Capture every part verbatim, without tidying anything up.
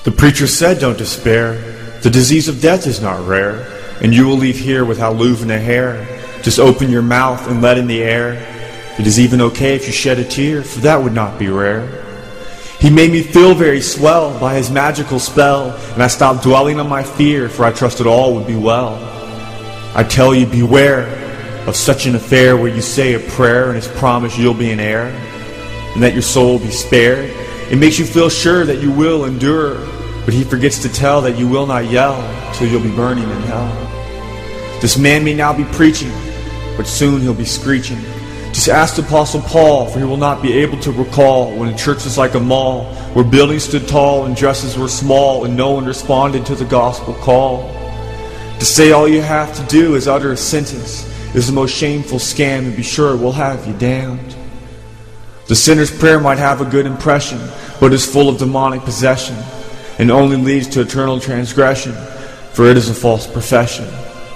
The preacher said, don't despair. The disease of death is not rare, and you will leave here without losing a hair. Just open your mouth and let in the air. It is even okay if you shed a tear, for that would not be rare. He made me feel very swell by his magical spell, and I stopped dwelling on my fear, for I trusted all would be well. I tell you, beware of such an affair where you say a prayer and it's promised you'll be an heir, and that your soul will be spared. It makes you feel sure that you will endure, but he forgets to tell that you will not yell till you'll be burning in hell. This man may now be preaching, but soon he'll be screeching. Just ask the Apostle Paul, for he will not be able to recall when a church was like a mall, where buildings stood tall and dresses were small, and no one responded to the gospel call. To say all you have to do is utter a sentence is the most shameful scam, and be sure it will have you damned. The sinner's prayer might have a good impression, but is full of demonic possession, and only leads to eternal transgression, for it is a false profession.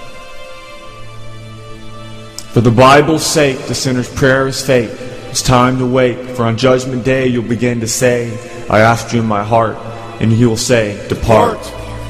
For the Bible's sake, the sinner's prayer is fake. It's time to wake, for on Judgment Day you'll begin to say, I asked you in my heart, and he will say, depart.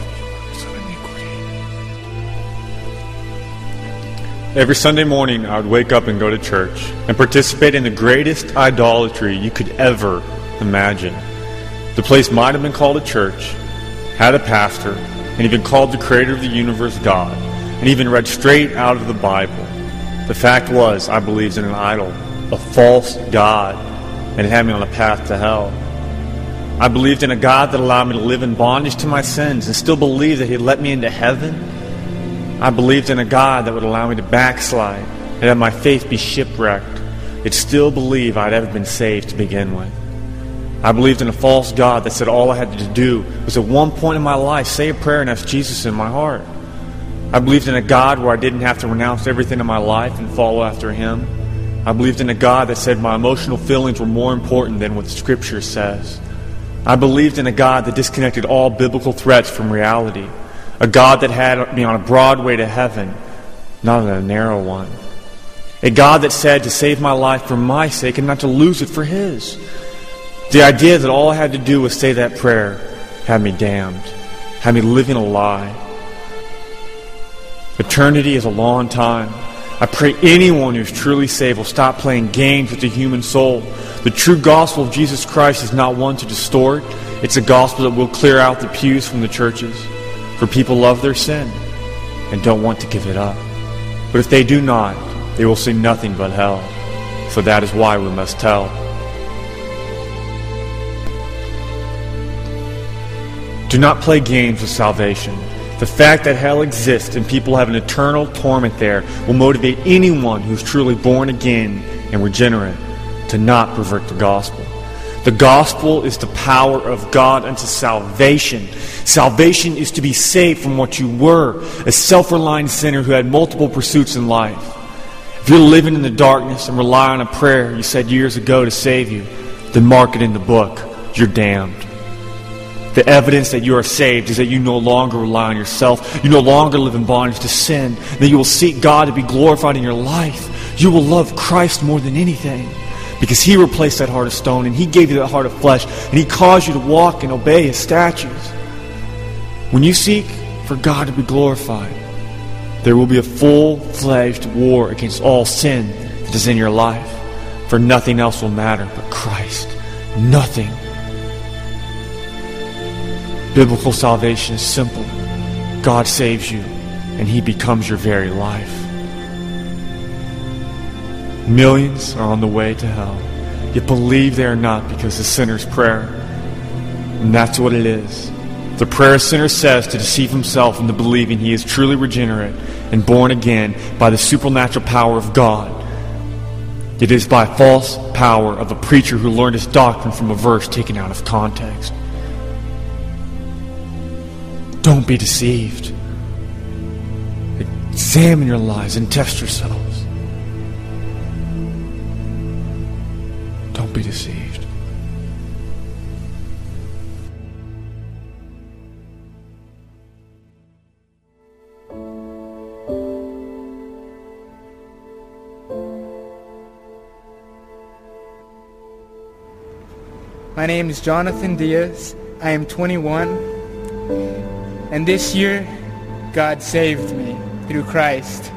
Every Sunday morning I would wake up and go to church and participate in the greatest idolatry you could ever imagine. The place might have been called a church, had a pastor, and even called the creator of the universe God, and even read straight out of the Bible. The fact was, I believed in an idol, a false God, and it had me on a path to hell. I believed in a God that allowed me to live in bondage to my sins and still believed that He'd let me into heaven. I believed in a God that would allow me to backslide and have my faith be shipwrecked, yet still believe I'd ever been saved to begin with. I believed in a false God that said all I had to do was at one point in my life say a prayer and ask Jesus in my heart. I believed in a God where I didn't have to renounce everything in my life and follow after Him. I believed in a God that said my emotional feelings were more important than what Scripture says. I believed in a God that disconnected all biblical threats from reality. A God that had me on a broad way to heaven, not on a narrow one. A God that said to save my life for my sake and not to lose it for His. The idea that all I had to do was say that prayer had me damned, had me living a lie. Eternity is a long time. I pray anyone who's truly saved will stop playing games with the human soul. The true gospel of Jesus Christ is not one to distort. It's a gospel that will clear out the pews from the churches. For people love their sin and don't want to give it up. But if they do not, they will see nothing but hell. So that is why we must tell. Do not play games with salvation. The fact that hell exists and people have an eternal torment there will motivate anyone who's truly born again and regenerate to not pervert the gospel. The gospel is the power of God unto salvation. Salvation is to be saved from what you were, a self-reliant sinner who had multiple pursuits in life. If you're living in the darkness and rely on a prayer you said years ago to save you, then mark it in the book. You're damned. The evidence that you are saved is that you no longer rely on yourself. You no longer live in bondage to sin. That you will seek God to be glorified in your life. You will love Christ more than anything. Because He replaced that heart of stone and He gave you that heart of flesh. And He caused you to walk and obey His statutes. When you seek for God to be glorified, there will be a full-fledged war against all sin that is in your life. For nothing else will matter but Christ. Nothing. Biblical salvation is simple. God saves you, and He becomes your very life. Millions are on the way to hell, yet believe they are not because the sinner's prayer. And that's what it is. The prayer a sinner says to deceive himself into believing he is truly regenerate and born again by the supernatural power of God. It is by false power of a preacher who learned his doctrine from a verse taken out of context. Don't be deceived. Examine your lives and test yourselves. Don't be deceived. My name is Jonathan Diaz, I am twenty-one, and this year, God saved me through Christ.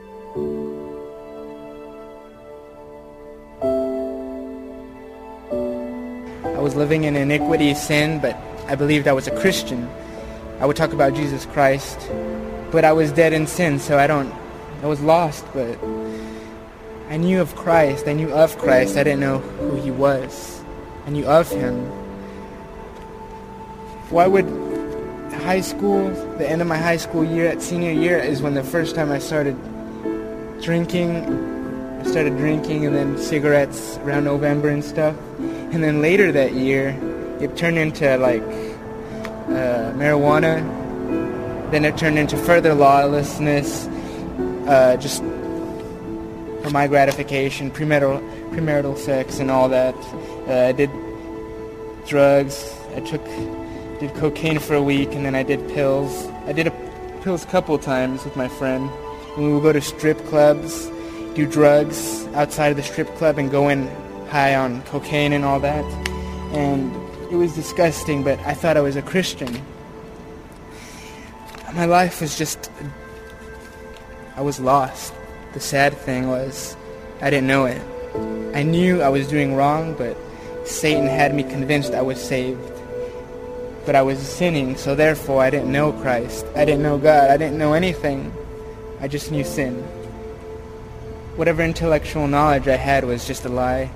I was living in iniquity, sin, but I believed I was a Christian. I would talk about Jesus Christ, but I was dead in sin, so I don't, I was lost, but I knew of Christ. I knew of Christ. I didn't know who he was. I knew of him. Why would high school, the end of my high school year, at senior year, is when the first time I started drinking. I started drinking and then cigarettes around November and stuff. And then later that year, it turned into like uh, marijuana. Then it turned into further lawlessness, uh, just for my gratification, premarital, premarital sex and all that. Uh, I did drugs. I took, did cocaine for a week, and then I did pills. I did a, pills a couple times with my friend. And we would go to strip clubs, do drugs outside of the strip club, and go in high on cocaine and all that. And it was disgusting, but I thought I was a Christian. My life was just, I was lost. The sad thing was, I didn't know it. I knew I was doing wrong, but Satan had me convinced I was saved. But I was sinning, so therefore I didn't know Christ. I didn't know God. I didn't know anything. I just knew sin. Whatever intellectual knowledge I had was just a lie.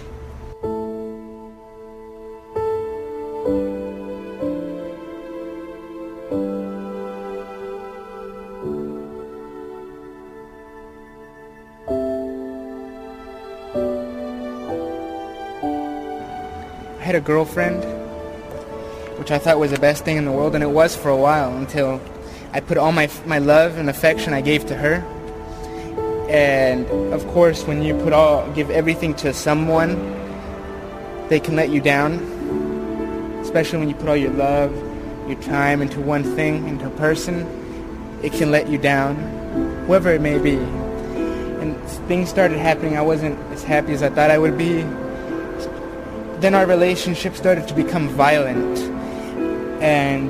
I had a girlfriend, which I thought was the best thing in the world, and it was for a while, until I put all my my love and affection I gave to her. And of course, when you put all give everything to someone, they can let you down. Especially when you put all your love, your time into one thing, into a person, it can let you down, whoever it may be. And things started happening. I wasn't as happy as I thought I would be. Then our relationship started to become violent, and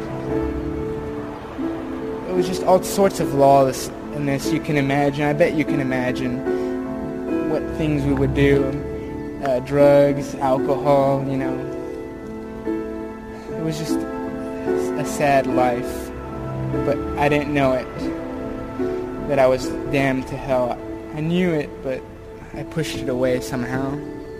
it was just all sorts of lawlessness you can imagine. I bet you can imagine what things we would do, uh, drugs, alcohol, you know. It was just a sad life, but I didn't know it, that I was damned to hell. I knew it, but I pushed it away somehow.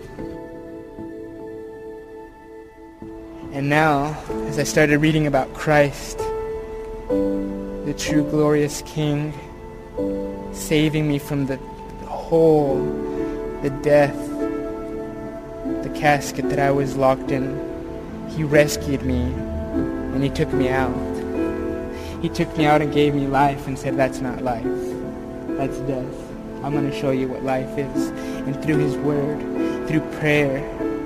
And now, as I started reading about Christ, the true glorious King, saving me from the, the hole, the death, the casket that I was locked in, he rescued me, and he took me out. He took me out and gave me life and said, that's not life, that's death. I'm going to show you what life is. And through his word, through prayer,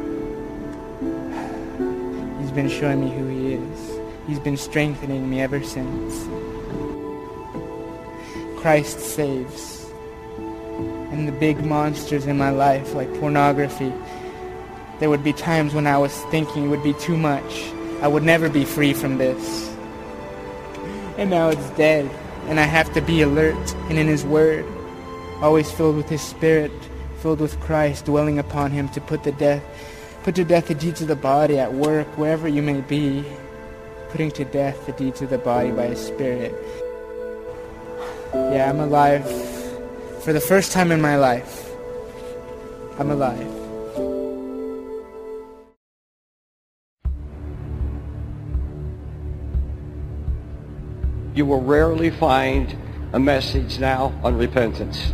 he's been showing me who he is. He's been strengthening me ever since. Christ saves. And the big monsters in my life, like pornography, there would be times when I was thinking it would be too much. I would never be free from this. And now it's dead. And I have to be alert and in his word, always filled with his spirit, filled with Christ, dwelling upon him to put the death Put to death the deeds of the body at work, wherever you may be, putting to death the deeds of the body by his Spirit. Yeah, I'm alive. For the first time in my life, I'm alive. You will rarely find a message now on repentance.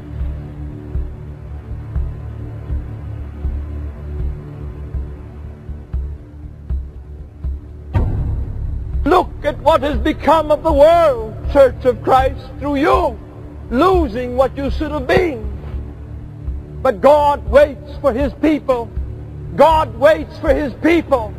Look at what has become of the world, Church of Christ, through you, losing what you should have been. But God waits for his people. God waits for his people.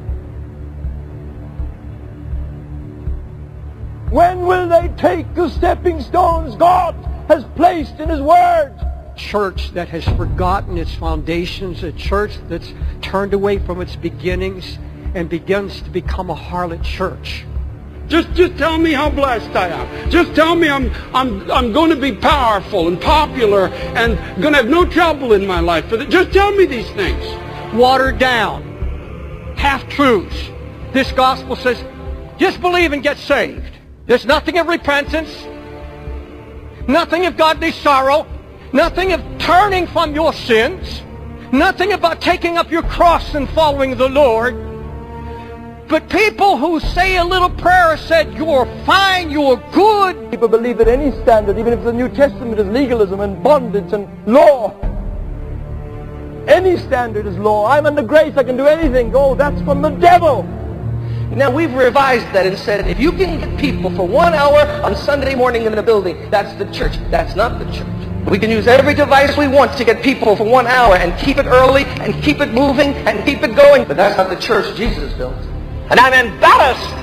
When will they take the stepping stones God has placed in his word? Church that has forgotten its foundations, a church that's turned away from its beginnings, and begins to become a harlot church. Just, just tell me how blessed I am. Just tell me I'm, I'm, I'm going to be powerful and popular and going to have no trouble in my life. Just tell me these things. Watered down, half-truths. This gospel says, just believe and get saved. There's nothing of repentance, nothing of godly sorrow, nothing of turning from your sins, nothing about taking up your cross and following the Lord. But people who say a little prayer said, you're fine, you're good. People believe that any standard, even if the New Testament is legalism and bondage and law, any standard is law. I'm under grace, I can do anything. Oh, that's from the devil. Now we've revised that and said, if you can get people for one hour on Sunday morning in the building, that's the church. That's not the church. We can use every device we want to get people for one hour and keep it early and keep it moving and keep it going. But that's not the church Jesus built. And I'm embarrassed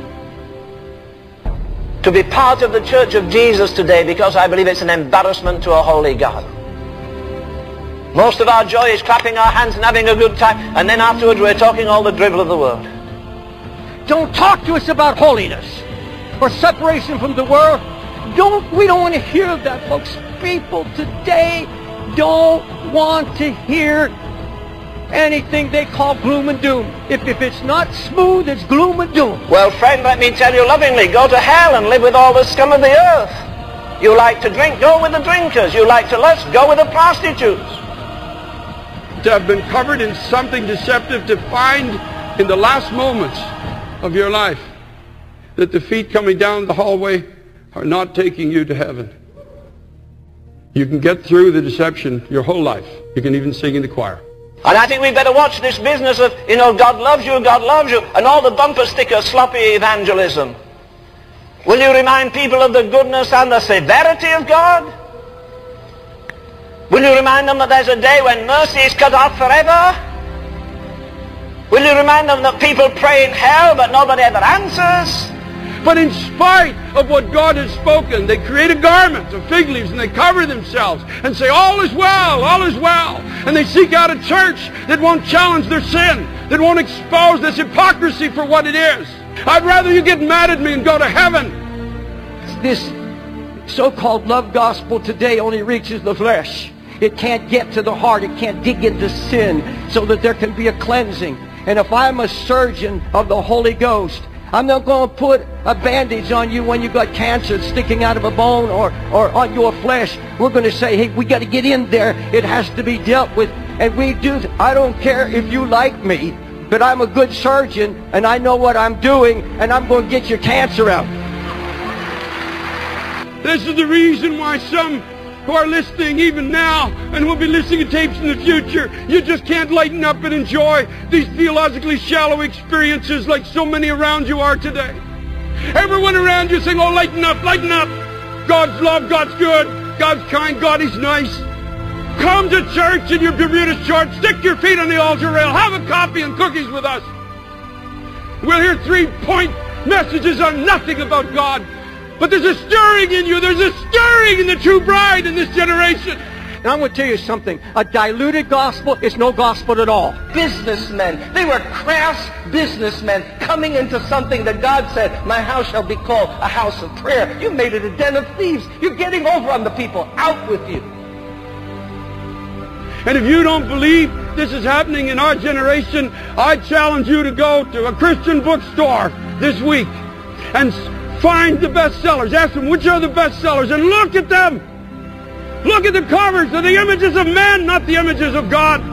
to be part of the Church of Jesus today because I believe it's an embarrassment to a holy God. Most of our joy is clapping our hands and having a good time, and then afterwards we're talking all the drivel of the world. Don't talk to us about holiness or separation from the world. Don't, we don't want to hear that, folks. People today don't want to hear anything they call gloom and doom. If, if it's not smooth, it's gloom and doom. Well, friend, let me tell you lovingly, go to hell and live with all the scum of the earth. You like to drink, go with the drinkers. You like to lust, go with the prostitutes. To have been covered in something deceptive, to find in the last moments of your life that the feet coming down the hallway are not taking you to heaven. You can get through the deception your whole life. You can even sing in the choir. And I think we better watch this business of, you know, God loves you, God loves you, and all the bumper sticker sloppy evangelism. Will you remind people of the goodness and the severity of God? Will you remind them that there's a day when mercy is cut off forever? Will you remind them that people pray in hell but nobody ever answers? But in spite of what God has spoken, they create a garment of fig leaves and they cover themselves and say, all is well, all is well. And they seek out a church that won't challenge their sin, that won't expose this hypocrisy for what it is. I'd rather you get mad at me and go to heaven. This so-called love gospel today only reaches the flesh. It can't get to the heart. It can't dig into sin so that there can be a cleansing. And if I'm a surgeon of the Holy Ghost, I'm not going to put a bandage on you when you got cancer sticking out of a bone or, or on your flesh. We're going to say, hey, we got to get in there. It has to be dealt with. And we do. I don't care if you like me, but I'm a good surgeon and I know what I'm doing, and I'm going to get your cancer out. This is the reason why some who are listening even now and will be listening to tapes in the future, you just can't lighten up and enjoy these theologically shallow experiences like so many around you are today. Everyone around you saying, oh, lighten up, lighten up. God's love, God's good, God's kind, God is nice. Come to church in your Bermuda shorts, stick your feet on the altar rail, have a coffee and cookies with us. We'll hear three-point messages on nothing about God. But there's a stirring in you. There's a stirring in the true bride in this generation. Now I'm going to tell you something. A diluted gospel is no gospel at all. Businessmen. They were crass businessmen coming into something that God said, my house shall be called a house of prayer. You made it a den of thieves. You're getting over on the people. Out with you. And if you don't believe this is happening in our generation, I challenge you to go to a Christian bookstore this week and find the bestsellers. Ask them which are the bestsellers and look at them. Look at the covers. They're the images of men, not the images of God.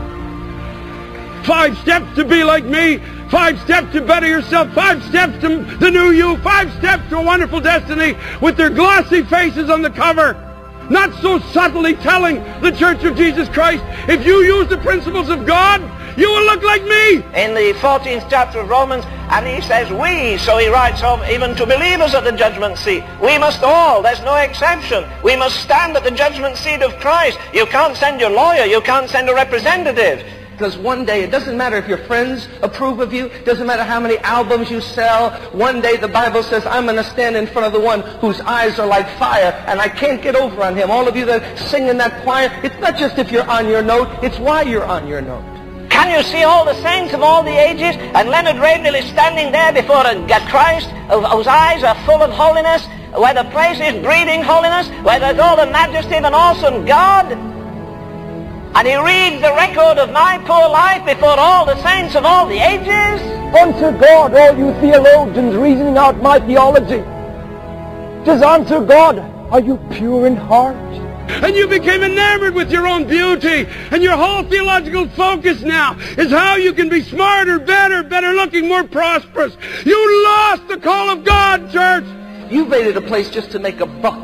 Five steps to be like me. Five steps to better yourself. Five steps to the new you. Five steps to a wonderful destiny with their glossy faces on the cover. Not so subtly telling the Church of Jesus Christ, if you use the principles of God, you will look like me. In the fourteenth chapter of Romans, and he says we, so he writes of even to believers at the judgment seat. We must all, there's no exception. We must stand at the judgment seat of Christ. You can't send your lawyer, you can't send a representative. Because one day, it doesn't matter if your friends approve of you, it doesn't matter how many albums you sell. One day the Bible says, I'm going to stand in front of the one whose eyes are like fire, and I can't get over on him. All of you that sing in that choir, it's not just if you're on your note, it's why you're on your note. Can you see all the saints of all the ages? And Leonard Ravenhill is standing there before a, a Christ whose eyes are full of holiness, where the place is breathing holiness, where there's all the majesty of an awesome God. And he reads the record of my poor life before all the saints of all the ages. Unto God, all you theologians reasoning out my theology. Just unto God, are you pure in heart? And you became enamored with your own beauty, and your whole theological focus now is how you can be smarter, better, better looking, more prosperous. You lost the call of God, church. You made it a place just to make a buck.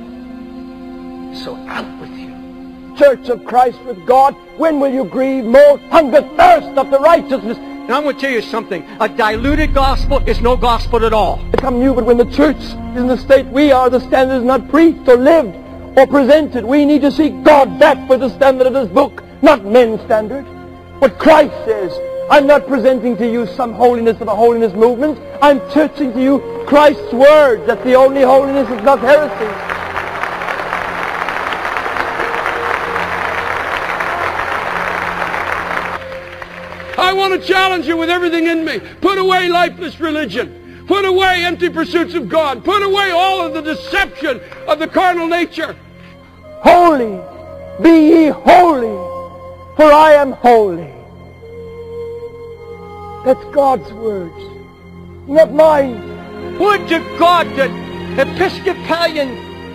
So out with you. Church of Christ with God, when will you grieve more? Hunger, thirst after righteousness. And I'm going to tell you something. A diluted gospel is no gospel at all. Become new, but when the church is in the state we are, the standard is not preached or lived or presented. We need to see God back for the standard of this book, not men's standard. What Christ says. I'm not presenting to you some holiness of a holiness movement. I'm teaching to you Christ's word, that the only holiness is not heresy. I want to challenge you with everything in me. Put away lifeless religion. Put away empty pursuits of God. Put away all of the deception of the carnal nature. Holy, be ye holy, for I am holy. That's God's words, not mine. Would to God that Episcopalian,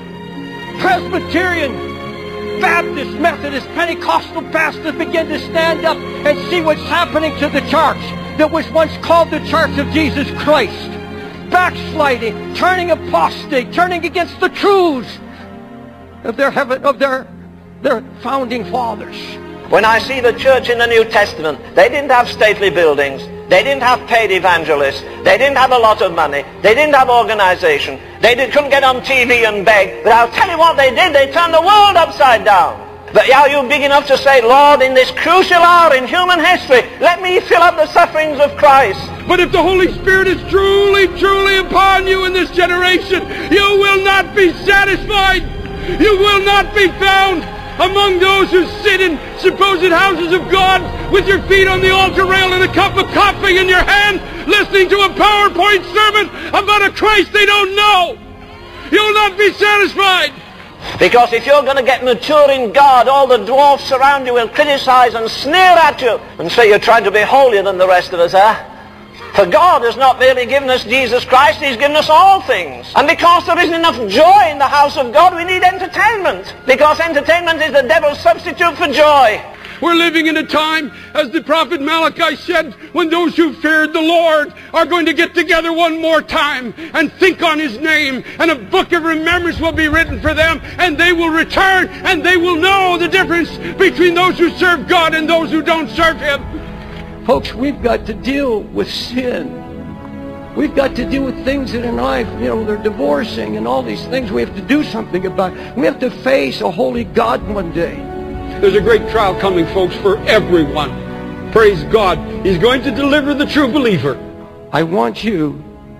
Presbyterian, Baptist, Methodist, Pentecostal pastors begin to stand up and see what's happening to the church that was once called the Church of Jesus Christ. Backsliding, turning apostate, turning against the truths of their heaven, of their, their founding fathers. When I see the church in the New Testament, they didn't have stately buildings. They didn't have paid evangelists. They didn't have a lot of money. They didn't have organization. They did, couldn't get on T V and beg. But I'll tell you what they did. They turned the world upside down. But are you big enough to say, Lord, in this crucial hour in human history, let me fill up the sufferings of Christ? But if the Holy Spirit is truly, truly upon you in this generation, you will not be satisfied. You will not be found among those who sit in supposed houses of God with your feet on the altar rail and a cup of coffee in your hand, listening to a PowerPoint sermon about a Christ they don't know. You'll not be satisfied. Because if you're going to get mature in God, all the dwarfs around you will criticize and sneer at you and say you're trying to be holier than the rest of us, huh? For God has not merely given us Jesus Christ, He's given us all things. And because there isn't enough joy in the house of God, we need entertainment. Because entertainment is the devil's substitute for joy. We're living in a time, as the prophet Malachi said, when those who feared the Lord are going to get together one more time and think on His name, and a book of remembrance will be written for them, and they will return, and they will know the difference between those who serve God and those who don't serve Him. Folks, we've got to deal with sin. We've got to deal with things that in life, you know, they're divorcing and all these things we have to do something about. We have to face a holy God one day. There's a great trial coming, folks, for everyone. Praise God. He's going to deliver the true believer. I want you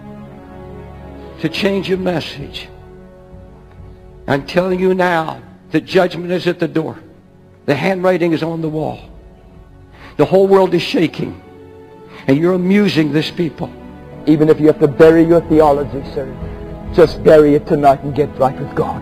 to change your message. I'm telling you now, the judgment is at the door. The handwriting is on the wall. The whole world is shaking. And you're amusing this people. Even if you have to bury your theology, sir, just bury it tonight and get right with God.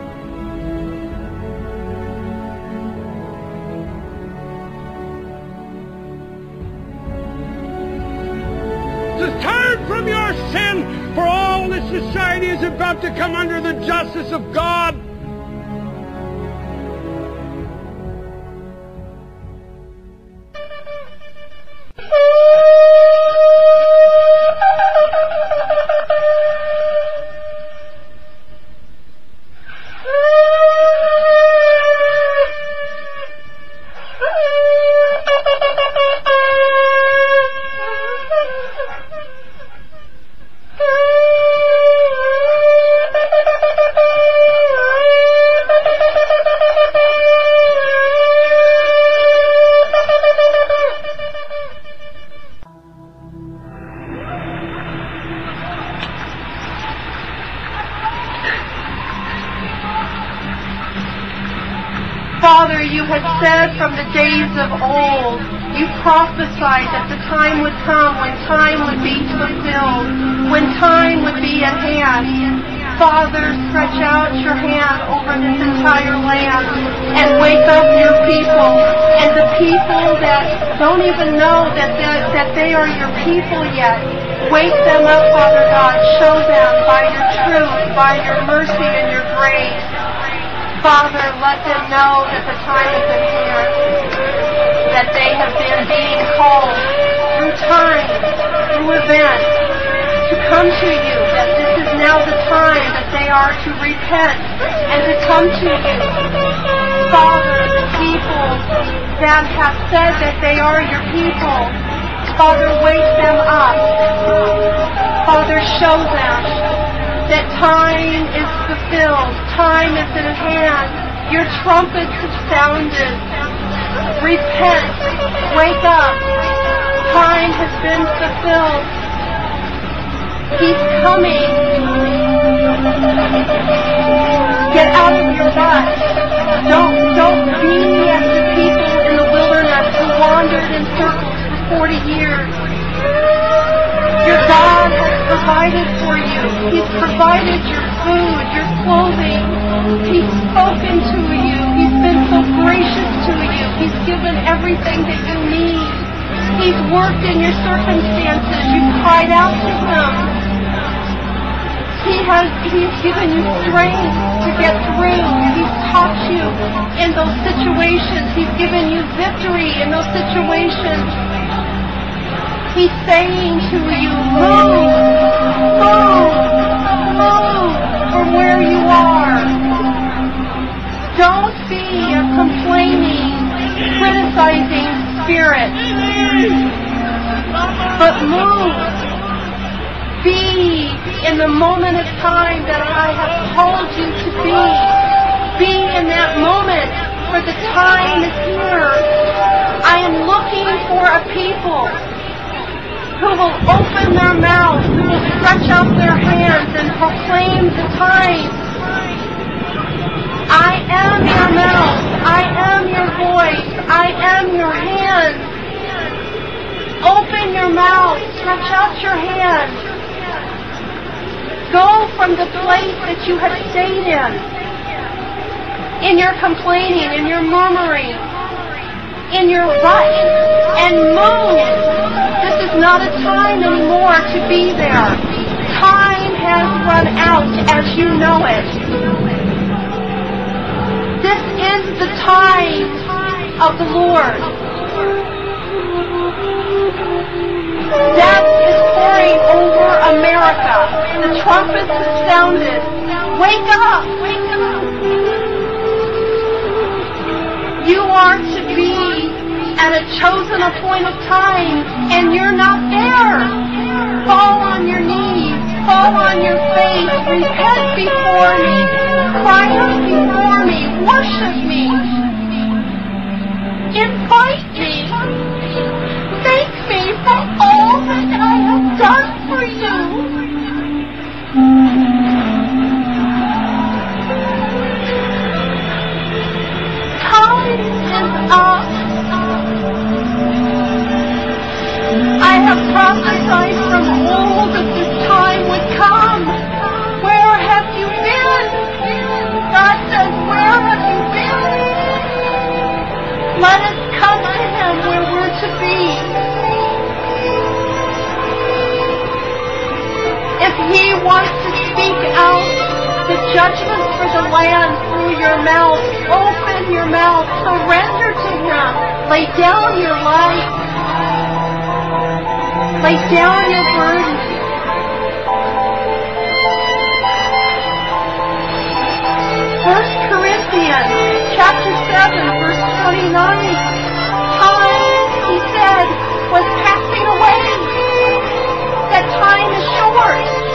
Just turn from your sin, for all this society is about to come under the justice of God. Father, you had said from the days of old You prophesied that the time would come when time would be fulfilled, when time would be at hand. Father, stretch out your hand over this entire land and wake up your people, and the people that don't even know that that they are your people yet. Wake them up, Father God. Show them by your truth, by your mercy and your grace. Father, let them know that the time is at hand, that they have been being called through time, through events, to come to you, that this is now the time that they are to repent and to come to you. Father, the people that have said that they are your people, Father, wake them up. Father, show them that time is fulfilled. Time is at hand. Your trumpets have sounded. Repent. Wake up. Time has been fulfilled. He's coming. Get out of your rut. Don't, don't be as the people in the wilderness who wandered in circles for forty years. Your God has provided for you. He's provided your food, your clothing. He's spoken to you. He's been so gracious to you. He's given everything that you need. He's worked in your circumstances. You cried out to Him. He has, He's given you strength to get through. He's taught you in those situations. He's given you victory in those situations. He's saying to you, move, move, move from where you are. Don't be a complaining, criticizing spirit, but move. Be in the moment of time that I have called you to be. Be in that moment, for the time is here. I am looking for a people who will open their mouths, who will stretch out their hands and proclaim the time. I am your mouth. I am your voice. I am your hands. Open your mouth. Stretch out your hands. Go from the place that you have stayed in, in your complaining, in your murmuring, in your rut, and move. This is not a time anymore to be there. Time has run out as you know it. This is the time of the Lord. Death is pouring over America. The trumpets have sounded. Wake up! Wake up! You are to be at a chosen appointed time, and you're not there. Fall on your knees. Fall on your face. Repent before me. Cry out before me. Worship me. Invite me. Thank me for all that I have done for you. Time is up. I have prophesied from old that this time would come. Where have you been? God says, where have you been? Let us come to Him where we're to be. If He wants to speak out the judgment for the land through your mouth, open your mouth, surrender to Him, lay down your life, lay down your burden. First Corinthians chapter seven, verse twenty-nine. Time, he said, was passing away. That time is short.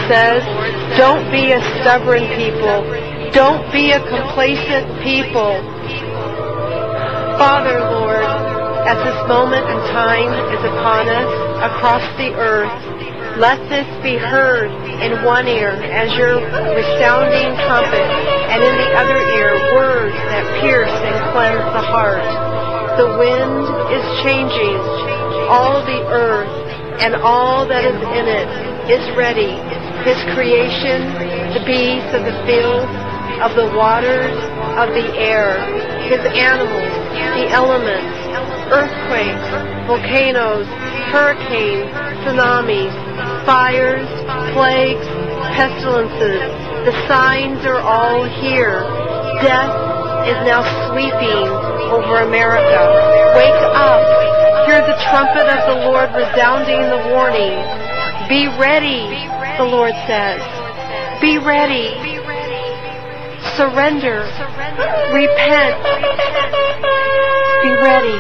says, don't be a stubborn people. Don't be a complacent people. Father, Lord, as this moment in time is upon us across the earth, let this be heard in one ear as your resounding trumpet, and in the other ear words that pierce and cleanse the heart. The wind is changing. All the earth and all that is in it is ready. His creation, the beasts of the field, of the waters, of the air, his animals, the elements, earthquakes, volcanoes, hurricanes, tsunamis, fires, plagues, pestilences. The signs are all here. Death is now sweeping over America. Wake up. Hear the trumpet of the Lord resounding the warning. Be ready, the Lord says. Be ready. Surrender. Repent. Be ready.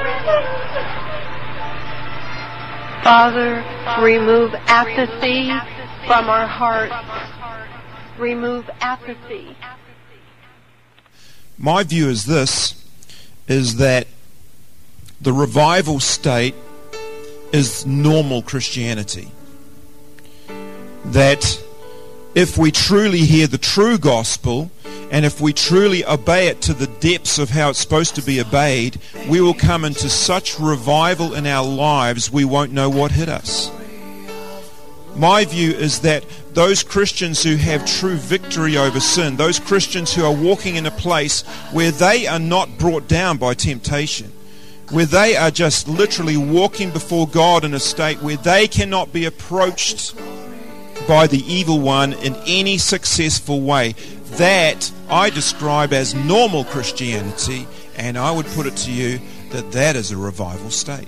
Father, remove apathy from our hearts. Remove apathy. My view is this, is that the revival state is normal Christianity. That if we truly hear the true gospel, and if we truly obey it to the depths of how it's supposed to be obeyed, we will come into such revival in our lives we won't know what hit us. My view is that those Christians who have true victory over sin, those Christians who are walking in a place where they are not brought down by temptation, where they are just literally walking before God in a state where they cannot be approached by the evil one in any successful way, that I describe as normal Christianity, and I would put it to you that that is a revival state.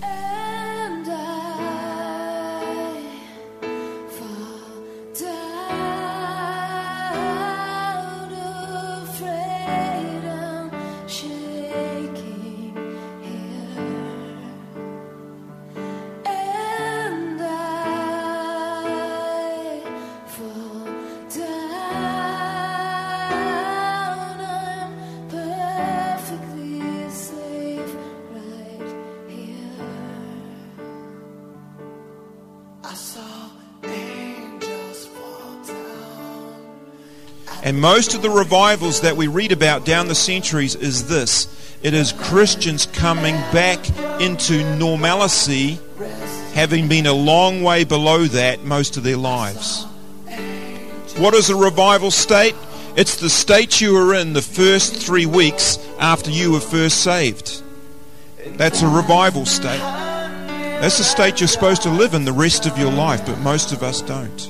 And most of the revivals that we read about down the centuries is this. It is Christians coming back into normalcy, having been a long way below that most of their lives. What is a revival state? It's the state you were in the first three weeks after you were first saved. That's a revival state. That's the state you're supposed to live in the rest of your life, but most of us don't.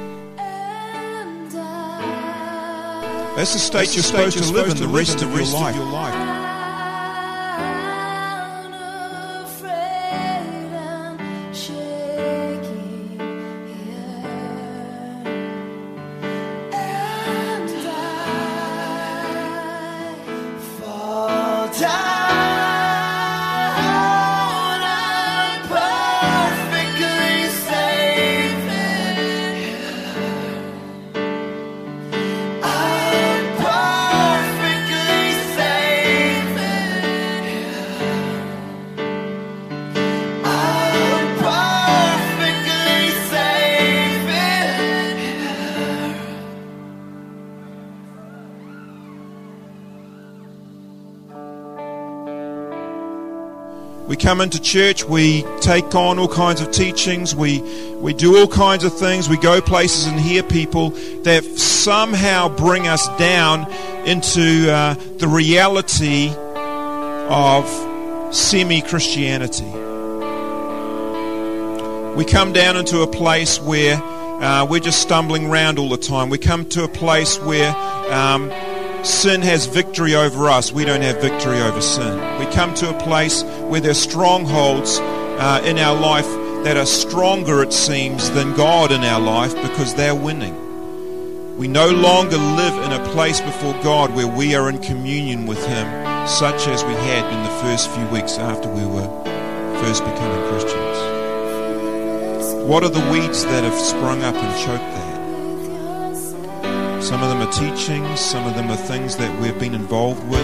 That's the state you're supposed to live in the rest of your life. We come into church, we take on all kinds of teachings, we we do all kinds of things, we go places and hear people that somehow bring us down into uh, the reality of semi-Christianity. We come down into a place where uh, we're just stumbling around all the time. We come to a place where um, sin has victory over us. We don't have victory over sin. We come to a place where there's strongholds uh, in our life that are stronger, it seems, than God in our life because they're winning. We no longer live in a place before God where we are in communion with Him, such as we had in the first few weeks after we were first becoming Christians. What are the weeds that have sprung up and choked that? Some of them are teachings, some of them are things that we've been involved with.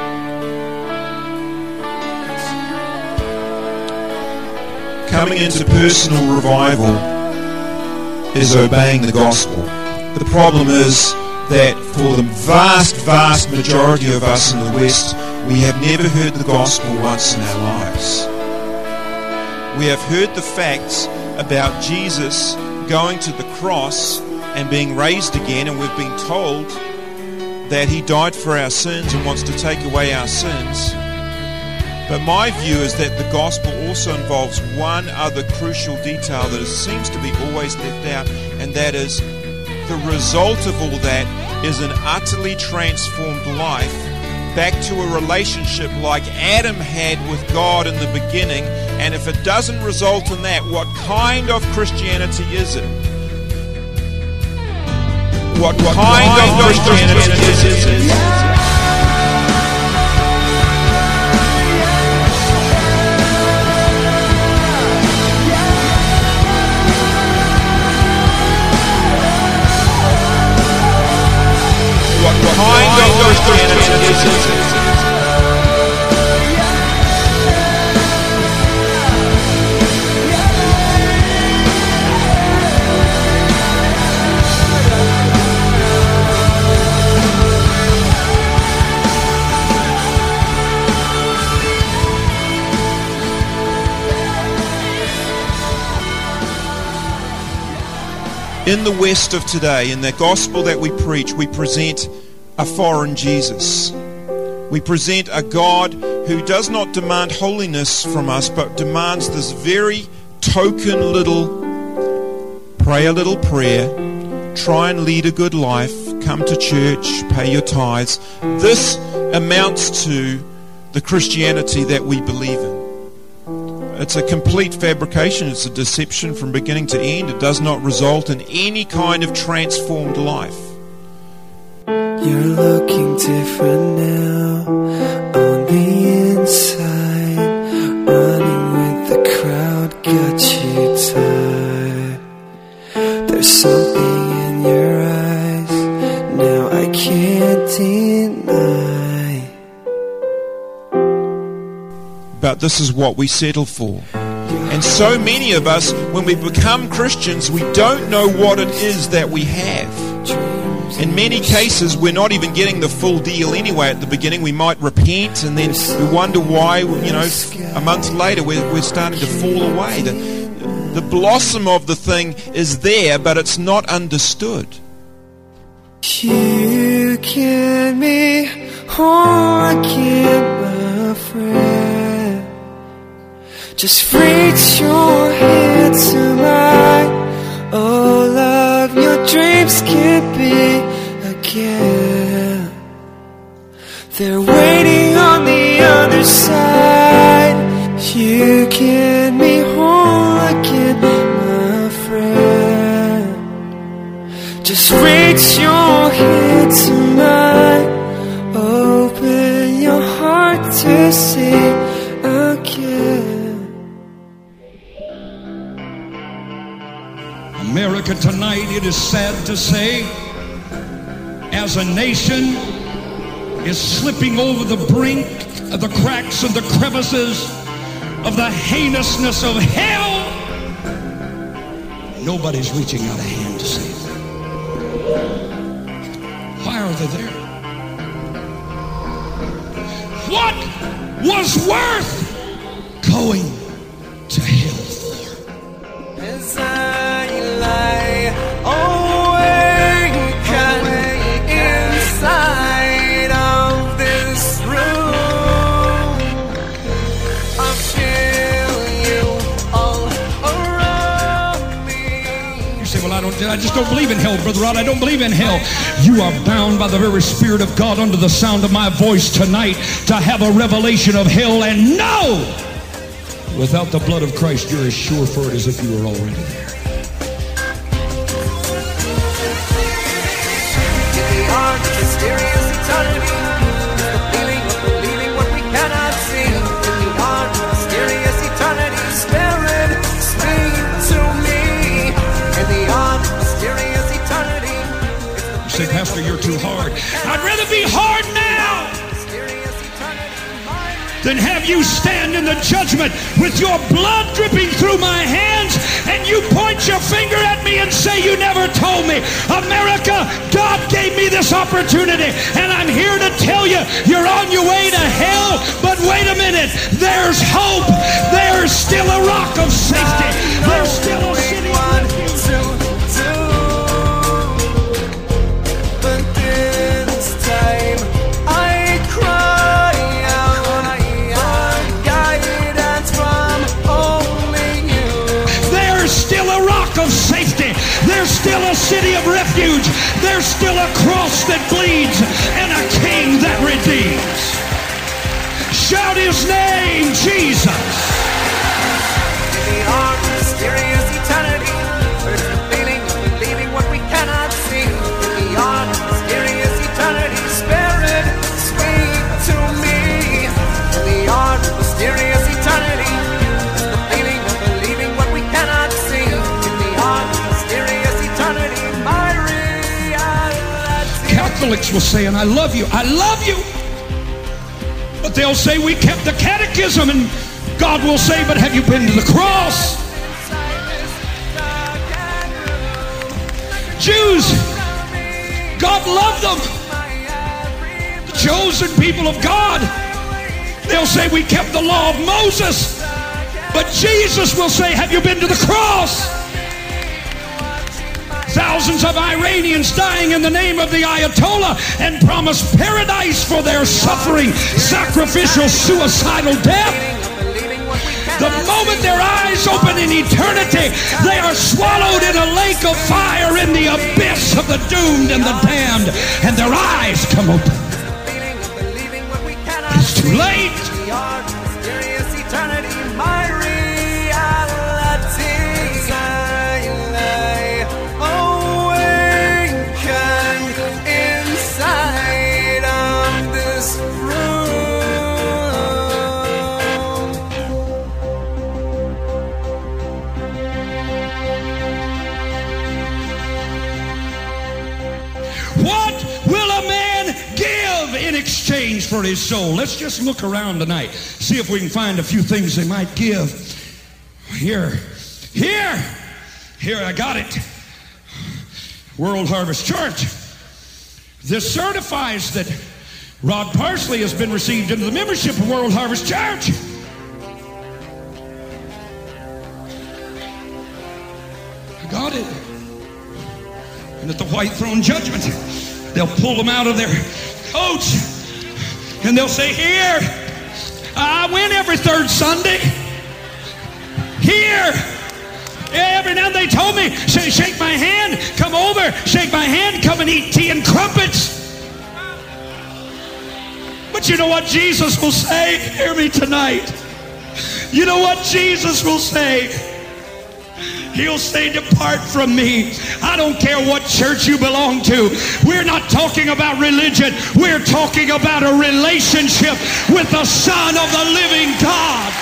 Coming into personal revival is obeying the gospel. The problem is that for the vast, vast majority of us in the West, we have never heard the gospel once in our lives. We have heard the facts about Jesus going to the cross and being raised again, and we've been told that he died for our sins and wants to take away our sins. But my view is that the gospel also involves one other crucial detail that seems to be always left out, and that is the result of all that is an utterly transformed life back to a relationship like Adam had with God in the beginning. And if it doesn't result in that, what kind of Christianity is it? What, what kind, kind of Christianity, Christianity is it? What, what kind of Christianity is it? In the West of today, in the gospel that we preach, we present a foreign Jesus. We present a God who does not demand holiness from us, but demands this very token little, pray a little prayer, try and lead a good life, come to church, pay your tithes. This amounts to the Christianity that we believe in. It's a complete fabrication. It's a deception from beginning to end. It does not result in any kind of transformed life. You're looking different now on the inside. Running with the crowd got you tied. There's something in your eyes now I can't deny. But this is what we settle for. And so many of us, when we become Christians, we don't know what it is that we have. In many cases, we're not even getting the full deal anyway at the beginning. We might repent and then we wonder why, you know, a month later we're, we're starting to fall away. The, the blossom of the thing is there, but it's not understood. You can be whole again, my friend. Just reach your hand to mine. Oh, love, your dreams can be again. They're waiting on the other side. You can be whole again, my friend. Just reach your hand to mine. Open your heart to see again. America tonight, it is sad to say, as a nation, is slipping over the brink of the cracks and the crevices of the heinousness of hell. Nobody's reaching out a hand to save them. Why are they there? What was worth going to hell for? As I lie awake and inside of this room, I feel you all around me. You say, well, I don't, I just don't believe in hell, Brother Rod. I don't believe in hell. You are bound by the very Spirit of God under the sound of my voice tonight to have a revelation of hell and know. Without the blood of Christ, you're as sure for it as if you were already there. Beyond the mysterious eternity, the feeling of believing what we cannot see. Beyond the mysterious eternity, Spirit, speak to me. And beyond the mysterious eternity. Say, Pastor, you're too hard. I'd rather be hard now than have you stand in the judgment with your blood dripping through my hands and you point your finger at me and say you never told me. America, God gave me this opportunity and I'm here to tell you you're on your way to hell. But wait a minute, there's hope. There's still a rock of safety. There's still a city of refuge. Of safety. There's still a city of refuge. There's still a cross that bleeds and a king that redeems. Shout his name, Jesus. Beyond mysterious eternity, there's the feeling of believing what we cannot see. Beyond mysterious eternity, Spirit, speak to me. Beyond mysterious eternity, there's the feeling of believing what we cannot see. Catholics will say, and I love you, I love you. But they'll say, we kept the catechism, and God will say, but have you been to the cross? Jews, God loved them. The chosen people of God, they'll say, we kept the law of Moses. But Jesus will say, have you been to the cross? Thousands of Iranians dying in the name of the Ayatollah and promised paradise for their suffering, sacrificial, suicidal death. The moment their eyes open in eternity, they are swallowed in a lake of fire in the abyss of the doomed and the damned, and their eyes come open. It's too late. Exchange for his soul. Let's just look around tonight, see if we can find a few things they might give. Here, here, here, I got it. World Harvest Church. This certifies that Rod Parsley has been received into the membership of World Harvest Church. I got it. And at the white throne judgment, they'll pull them out of their coats and they'll say, here, I win every third Sunday. Here. Every now and then they told me, say, shake my hand, come over, shake my hand, come and eat tea and crumpets. But you know what Jesus will say? Hear me tonight. You know what Jesus will say? He'll say, depart from me. I don't care what church you belong to. We're not talking about religion. We're talking about a relationship with the Son of the living God.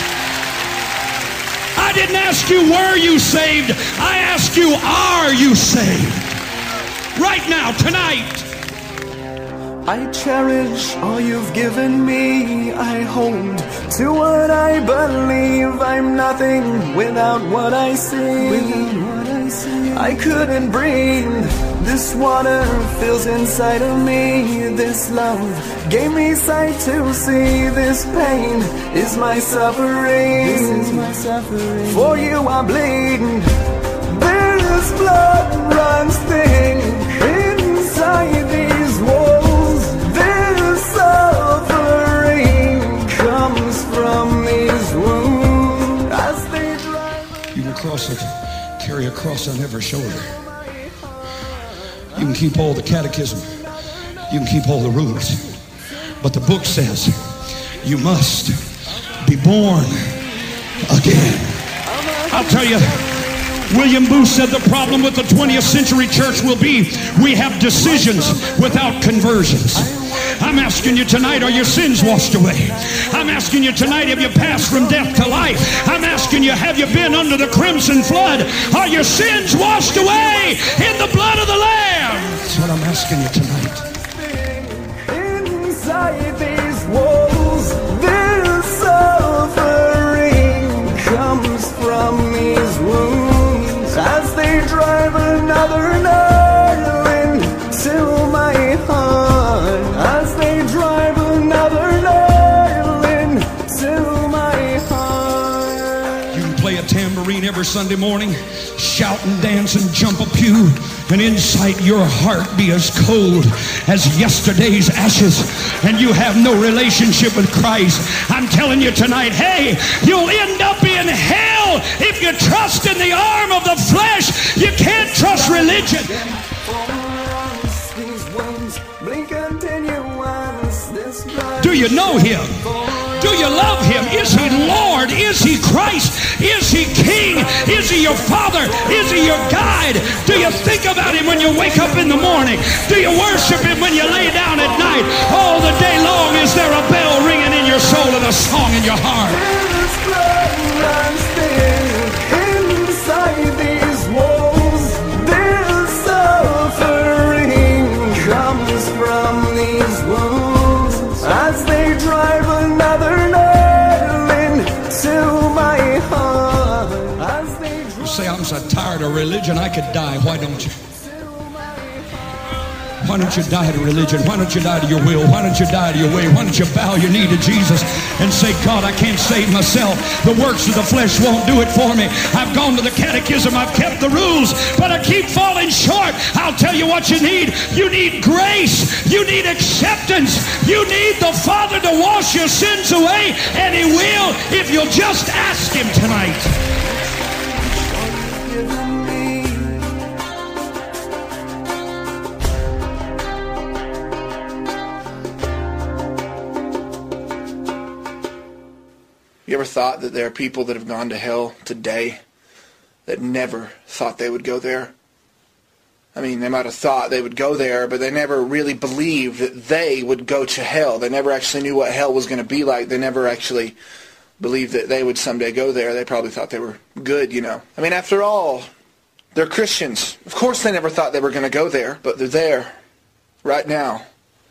I didn't ask you, were you saved? I asked you, are you saved? Right now, tonight. I cherish all you've given me. I hold to what I believe. I'm nothing without what I see. Without what I see. I couldn't breathe. This water fills inside of me. This love gave me sight to see. This pain is my suffering. This is my suffering. For you I bleed. This blood runs thick inside these walls. Suffering comes from these wounds as they drive. You can cross a, carry a cross on every shoulder. You can keep all the catechism. You can keep all the rules. But the book says you must be born again. I'll tell you, William Booth said the problem with the twentieth century church will be we have decisions without conversions. I I'm asking you tonight, are your sins washed away? I'm asking you tonight, have you passed from death to life? I'm asking you, have you been under the crimson flood? Are your sins washed away in the blood of the Lamb? That's what I'm asking you tonight. Inside these walls, this suffering comes from these wounds as they drive another nail into my heart, as they drive another nail into my heart. You can play a tambourine every Sunday morning, shout and dance and jump a pew, and inside your heart be as cold as yesterday's ashes, and you have no relationship with Christ. I'm telling you tonight, hey, you'll end up in hell if you trust in the arm of the flesh. You can't trust religion. Do you know him? Do you love him? Is he Lord? Is he Christ? Is he King? Is he your Father? Is he your guide? Do you think about him when you wake up in the morning? Do you worship him when you lay down at night? All the day long, is there a bell ringing in your soul and a song in your heart? Inside these walls, this suffering comes from these wounds as they drive another nail into my heart. As they You say, I'm so tired of religion, I could die. Why don't you? Why don't you die to religion? Why don't you die to your will? Why don't you die to your way? Why don't you bow your knee to Jesus and say, God, I can't save myself. The works of the flesh won't do it for me. I've gone to the catechism. I've kept the rules, but I keep falling short. I'll tell you what you need. You need grace. You need acceptance. You need the Father to wash your sins away, and he will if you'll just ask him tonight. You ever thought that there are people that have gone to hell today that never thought they would go there? I mean, they might have thought they would go there, but they never really believed that they would go to hell. They never actually knew what hell was going to be like. They never actually believed that they would someday go there. They probably thought they were good, you know. I mean, after all, they're Christians. Of course they never thought they were going to go there, but they're there right now.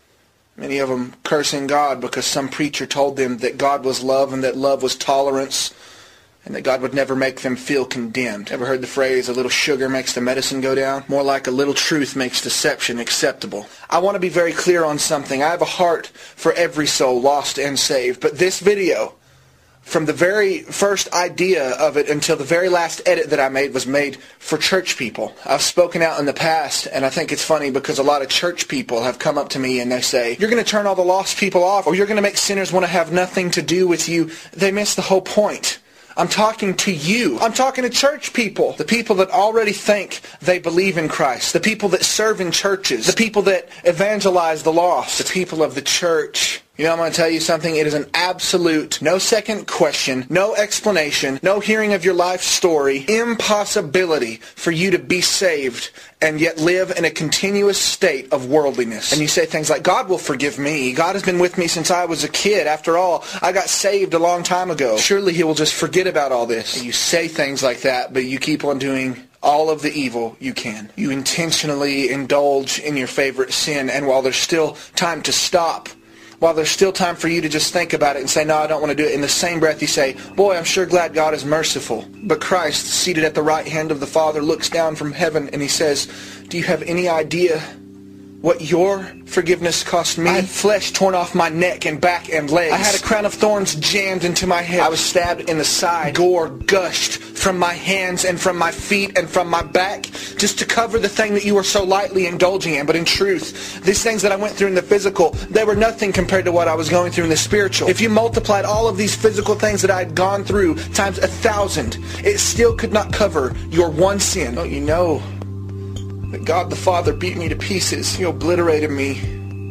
Many of them cursing God because some preacher told them that God was love and that love was tolerance and that God would never make them feel condemned. Ever heard the phrase, a little sugar makes the medicine go down? More like a little truth makes deception acceptable. I want to be very clear on something. I have a heart for every soul, lost and saved. But this video, from the very first idea of it until the very last edit that I made, was made for church people. I've spoken out in the past, and I think it's funny because a lot of church people have come up to me and they say, you're going to turn all the lost people off, or you're going to make sinners want to have nothing to do with you. They miss the whole point. I'm talking to you. I'm talking to church people. The people that already think they believe in Christ. The people that serve in churches. The people that evangelize the lost. The people of the church. You know, I'm going to tell you something. It is an absolute, no second question, no explanation, no hearing of your life story, impossibility for you to be saved and yet live in a continuous state of worldliness. And you say things like, God will forgive me. God has been with me since I was a kid. After all, I got saved a long time ago. Surely he will just forget about all this. And you say things like that, but you keep on doing all of the evil you can. You intentionally indulge in your favorite sin, and while there's still time to stop, while there's still time for you to just think about it and say, no, I don't want to do it, in the same breath you say, boy, I'm sure glad God is merciful. But Christ, seated at the right hand of the Father, looks down from heaven and he says, do you have any idea what your forgiveness cost me? I had flesh torn off my neck and back and legs. I had a crown of thorns jammed into my head. I was stabbed in the side. Gore gushed from my hands and from my feet and from my back just to cover the thing that you were so lightly indulging in. But in truth, these things that I went through in the physical, they were nothing compared to what I was going through in the spiritual. If you multiplied all of these physical things that I had gone through times a thousand, it still could not cover your one sin. Don't you know that God the Father beat me to pieces? He obliterated me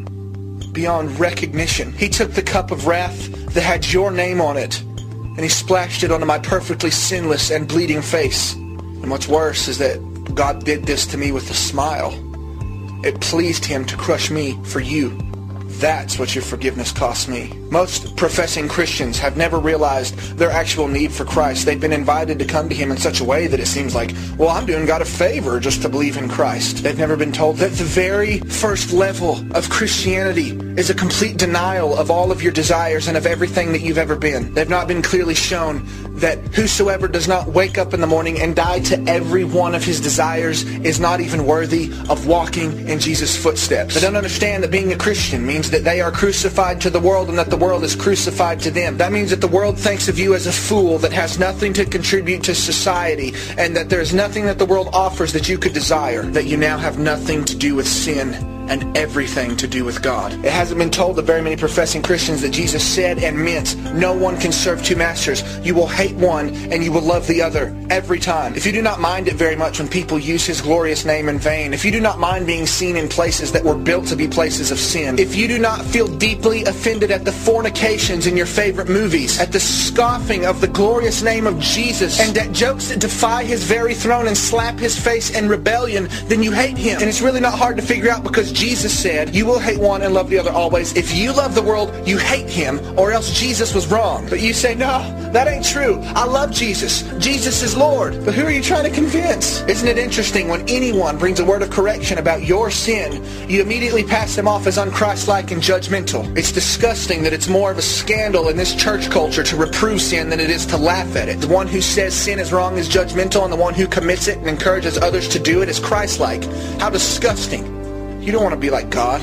beyond recognition. He took the cup of wrath that had your name on it, and he splashed it onto my perfectly sinless and bleeding face. And what's worse is that God did this to me with a smile. It pleased him to crush me for you. That's what your forgiveness cost me. Most professing Christians have never realized their actual need for Christ. They've been invited to come to Him in such a way that it seems like, well, I'm doing God a favor just to believe in Christ. They've never been told that the very first level of Christianity is a complete denial of all of your desires and of everything that you've ever been. They've not been clearly shown that whosoever does not wake up in the morning and die to every one of his desires is not even worthy of walking in Jesus' footsteps. They don't understand that being a Christian means that they are crucified to the world and that the world is crucified to them. That means that the world thinks of you as a fool that has nothing to contribute to society, and that there's nothing that the world offers that you could desire, that you now have nothing to do with sin and everything to do with God. It hasn't been told to very many professing Christians that Jesus said and meant, no one can serve two masters. You will hate one and you will love the other every time. If you do not mind it very much when people use His glorious name in vain, if you do not mind being seen in places that were built to be places of sin, if you do not feel deeply offended at the fornications in your favorite movies, at the scoffing of the glorious name of Jesus, and at jokes that defy His very throne and slap His face in rebellion, then you hate Him. And it's really not hard to figure out, because Jesus said, you will hate one and love the other always. If you love the world, you hate Him, or else Jesus was wrong. But you say, no, that ain't true. I love Jesus. Jesus is Lord. But who are you trying to convince? Isn't it interesting when anyone brings a word of correction about your sin, you immediately pass them off as unchristlike and judgmental? It's disgusting that it's more of a scandal in this church culture to reprove sin than it is to laugh at it. The one who says sin is wrong is judgmental, and the one who commits it and encourages others to do it is Christ-like. How disgusting. You don't want to be like God.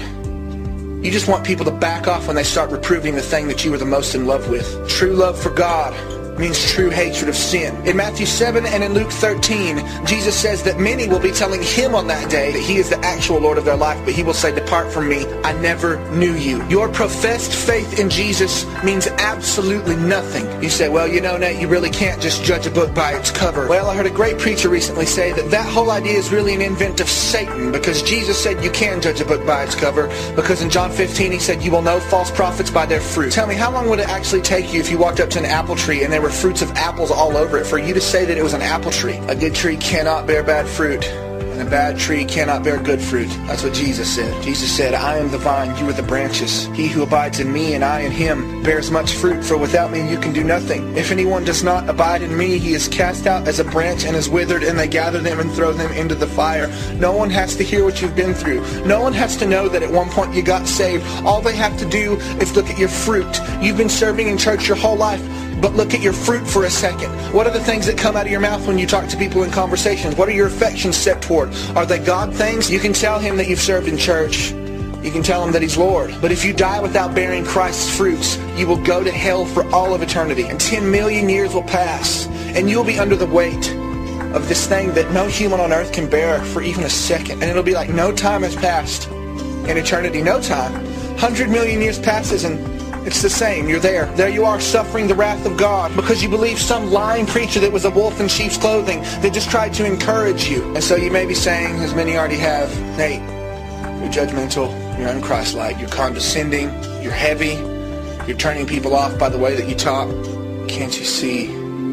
You just want people to back off when they start reproving the thing that you were the most in love with. True love for God means true hatred of sin. In Matthew seven and in Luke thirteen, Jesus says that many will be telling Him on that day that He is the actual Lord of their life, but He will say, depart from me, I never knew you. Your professed faith in Jesus means absolutely nothing. You say, well, you know, Nate, you really can't just judge a book by its cover. Well, I heard a great preacher recently say that that whole idea is really an invent of Satan, because Jesus said you can judge a book by its cover, because in John fifteen He said you will know false prophets by their fruit. Tell me, how long would it actually take you if you walked up to an apple tree and there were fruits of apples all over it for you to say that it was an apple tree? A good tree cannot bear bad fruit, and a bad tree cannot bear good fruit. That's what Jesus said. Jesus said, I am the vine, you are the branches. He who abides in me and I in him bears much fruit, for without me you can do nothing. If anyone does not abide in me, he is cast out as a branch and is withered, and they gather them and throw them into the fire. No one has to hear what you've been through. No one has to know that at one point you got saved. All they have to do is look at your fruit. You've been serving in church your whole life, but look at your fruit for a second. What are the things that come out of your mouth when you talk to people in conversations? What are your affections set toward? Are they God things? You can tell Him that you've served in church. You can tell Him that He's Lord. But if you die without bearing Christ's fruits, you will go to hell for all of eternity. And ten million years will pass, and you'll be under the weight of this thing that no human on earth can bear for even a second. And it'll be like no time has passed in eternity. No time. one hundred million years passes, and it's the same. You're there. There you are, suffering the wrath of God because you believe some lying preacher that was a wolf in sheep's clothing that just tried to encourage you. And so you may be saying, as many already have, Nate, you're judgmental, you're unchristlike, you're condescending, you're heavy, you're turning people off by the way that you talk. Can't you see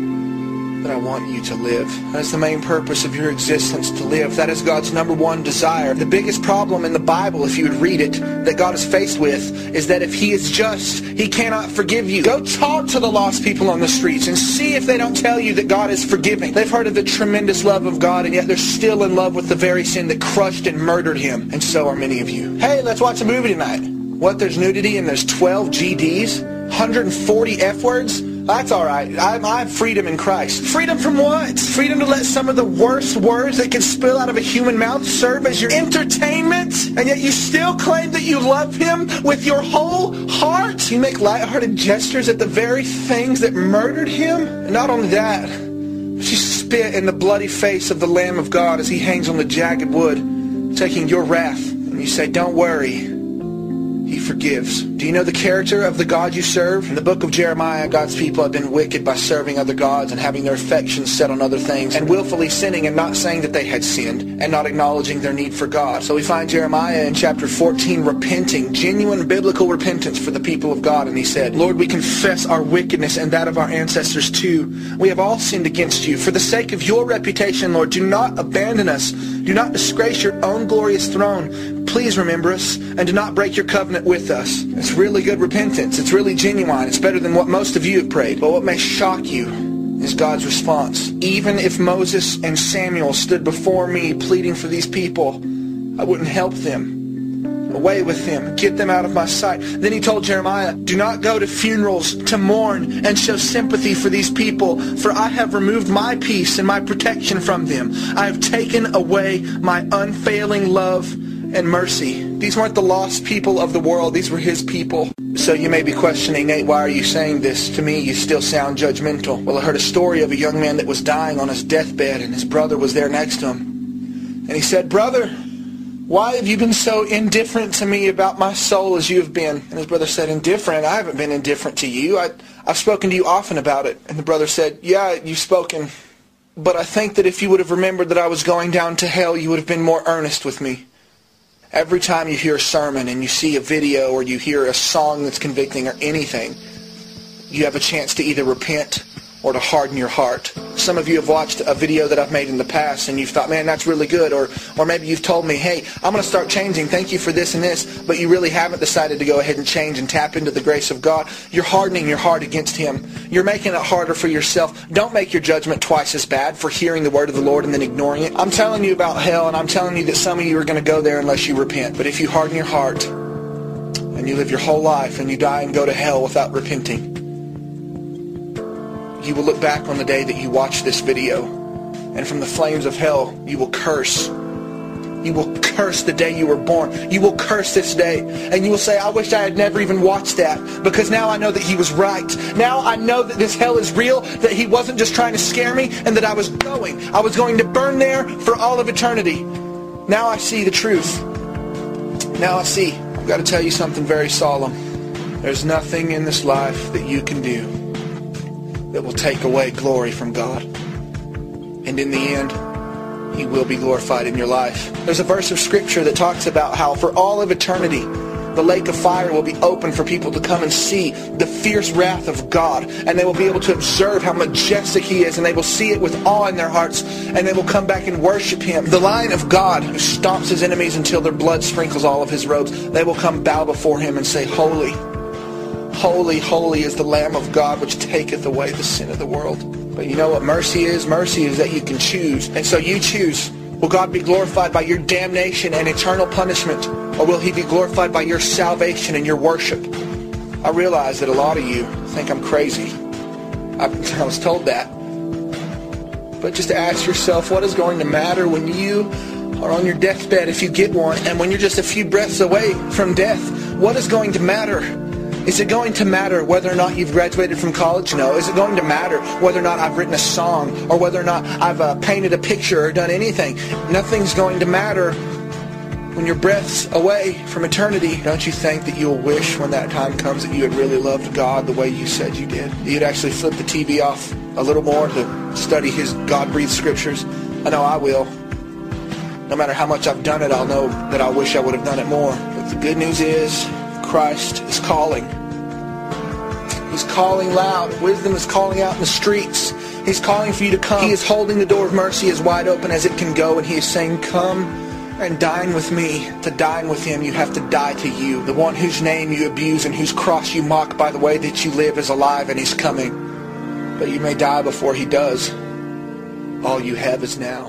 that I want you to live? That is the main purpose of your existence, to live. That is God's number one desire. The biggest problem in the Bible, if you would read it, that God is faced with, is that if He is just, He cannot forgive you. Go talk to the lost people on the streets and see if they don't tell you that God is forgiving. They've heard of the tremendous love of God, and yet they're still in love with the very sin that crushed and murdered Him. And so are many of you. Hey, let's watch a movie tonight. What, there's nudity and there's twelve G Ds? one hundred forty F words? That's all right. I, I have freedom in Christ. Freedom from what? Freedom to let some of the worst words that can spill out of a human mouth serve as your entertainment? And yet you still claim that you love Him with your whole heart? You make lighthearted gestures at the very things that murdered Him? And not only that, but you spit in the bloody face of the Lamb of God as He hangs on the jagged wood, taking your wrath. And you say, don't worry, He forgives. Do you know the character of the God you serve? In the book of Jeremiah, God's people have been wicked by serving other gods and having their affections set on other things, and willfully sinning and not saying that they had sinned and not acknowledging their need for God. So we find Jeremiah in chapter fourteen repenting, genuine biblical repentance for the people of God. And he said, Lord, we confess our wickedness and that of our ancestors too. We have all sinned against you. For the sake of your reputation, Lord, do not abandon us. Do not disgrace your own glorious throne. please remember us and do not break your covenant with us. It's really good repentance. It's really genuine. It's better than what most of you have prayed. But what may shock you is God's response. Even if Moses and Samuel stood before me pleading for these people, I wouldn't help them. Away with them. Get them out of my sight. Then he told Jeremiah, do not go to funerals to mourn and show sympathy for these people, for I have removed my peace and my protection from them. I have taken away my unfailing love and mercy. These weren't the lost people of the world. These were his people. So you may be questioning, Nate, why are you saying this? To me, you still sound judgmental. Well, I heard a story of a young man that was dying on his deathbed, and his brother was there next to him. And he said, brother, why have you been so indifferent to me about my soul as you have been? And his brother said, indifferent? I haven't been indifferent to you. I, I've spoken to you often about it. And the brother said, yeah, you've spoken. But I think that if you would have remembered that I was going down to hell, you would have been more earnest with me. Every time you hear a sermon and you see a video or you hear a song that's convicting or anything, you have a chance to either repent or to harden your heart. Some of you have watched a video that I've made in the past and you've thought, man, that's really good. Or or maybe you've told me, hey, I'm going to start changing. Thank you for this and this. But you really haven't decided to go ahead and change and tap into the grace of God. You're hardening your heart against him. You're making it harder for yourself. Don't make your judgment twice as bad for hearing the word of the Lord and then ignoring it. I'm telling you about hell, and I'm telling you that some of you are going to go there unless you repent. But if you harden your heart and you live your whole life and you die and go to hell without repenting, you will look back on the day that you watched this video, and from the flames of hell, you will curse. You will curse the day you were born. You will curse this day, and you will say, I wish I had never even watched that, because now I know that he was right. Now I know that this hell is real, that he wasn't just trying to scare me, and that I was going. I was going to burn there for all of eternity. Now I see the truth. Now I see. I've got to tell you something very solemn. There's nothing in this life that you can do that will take away glory from God. And in the end, he will be glorified in your life. There's a verse of Scripture that talks about how for all of eternity, the lake of fire will be open for people to come and see the fierce wrath of God. And they will be able to observe how majestic he is. And they will see it with awe in their hearts. And they will come back and worship him. The Lion of God, who stomps his enemies until their blood sprinkles all of his robes, they will come bow before him and say, Holy, holy, holy is the Lamb of God, which taketh away the sin of the world. But you know what mercy is? Mercy is that you can choose. And so you choose. Will God be glorified by your damnation and eternal punishment? Or will he be glorified by your salvation and your worship? I realize that a lot of you think I'm crazy. I, I was told that. But just ask yourself, what is going to matter when you are on your deathbed, if you get one, and when you're just a few breaths away from death? What is going to matter? Is it going to matter whether or not you've graduated from college? No. Is it going to matter whether or not I've written a song, or whether or not I've uh, painted a picture or done anything? Nothing's going to matter when your breath's away from eternity. Don't you think that you'll wish when that time comes that you had really loved God the way you said you did? You'd actually flip the T V off a little more to study his God-breathed scriptures? I know I will. No matter how much I've done it, I'll know that I wish I would have done it more. But the good news is, Christ is calling. He's calling loud. Wisdom is calling out in the streets. He's calling for you to come. He is holding the door of mercy as wide open as it can go, and he is saying, come and dine with me. To dine with him, you have to die to you. The one whose name you abuse and whose cross you mock by the way that you live is alive, and he's coming. But you may die before he does. All you have is now.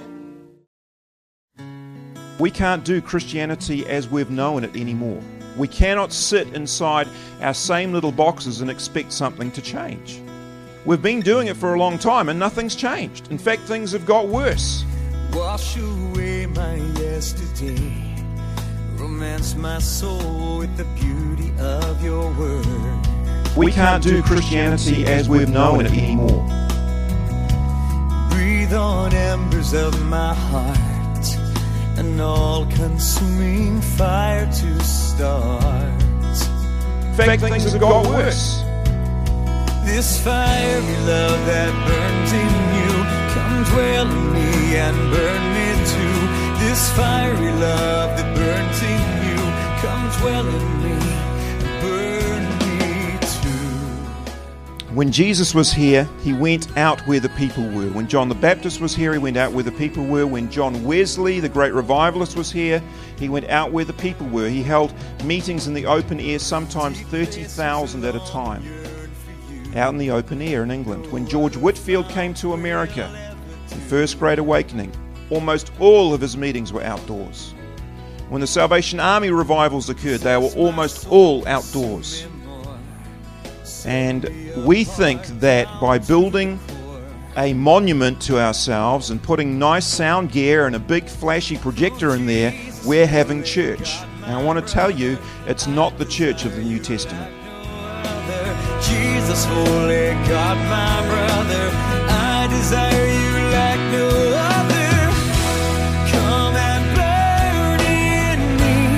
We can't do Christianity as we've known it anymore. We cannot sit inside our same little boxes and expect something to change. We've been doing it for a long time and nothing's changed. In fact, things have got worse. Wash away my yesterday, romance my soul with the beauty of your word. We can't do Christianity as we've known it anymore. Breathe on embers of my heart, an all-consuming fire to start. In fact, things have got worse. This fiery love that burns in you, come dwell in me and burn me too. This fiery love that burns in you, come dwell in me and burn me too. When Jesus was here, he went out where the people were. When John the Baptist was here, he went out where the people were. When John Wesley, the great revivalist, was here, he went out where the people were. He held meetings in the open air, sometimes thirty thousand at a time, out in the open air in England. When George Whitefield came to America, the First Great Awakening, almost all of his meetings were outdoors. When the Salvation Army revivals occurred, they were almost all outdoors. And we think that by building a monument to ourselves and putting nice sound gear and a big flashy projector in there, we're having church. And I want to tell you, it's not the church of the New Testament. Jesus, holy God, my brother, I desire you like no other. Come and burn in me,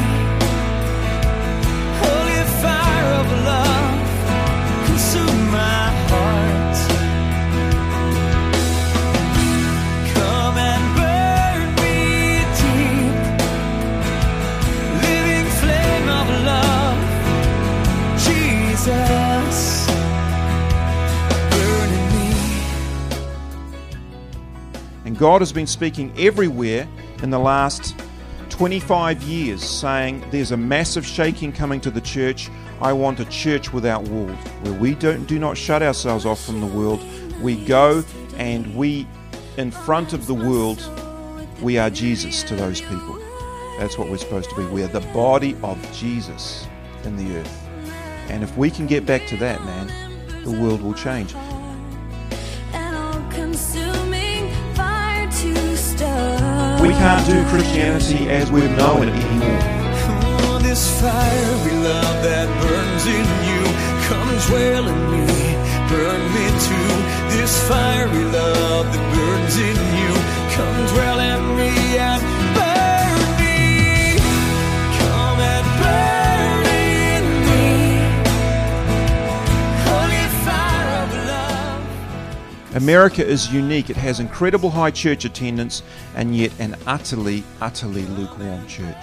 holy fire of love, consume my heart. Come and burn me deep, living flame of love, Jesus. And God has been speaking everywhere in the last twenty-five years, saying there's a massive shaking coming to the church. I want a church without walls, where we don't do not shut ourselves off from the world. We go and we, in front of the world, we are Jesus to those people. That's what we're supposed to be. We're the body of Jesus in the earth. And if we can get back to that, man, the world will change. We can't do Christianity as we've known it anymore. Oh, this fire we love that burns in you, come dwell in me, burn me too. This fire we love that burns in you, come dwell in me and burn me. Come and burn in me, holy fire of love. America is unique. It has incredible high church attendance and yet an utterly, utterly lukewarm church.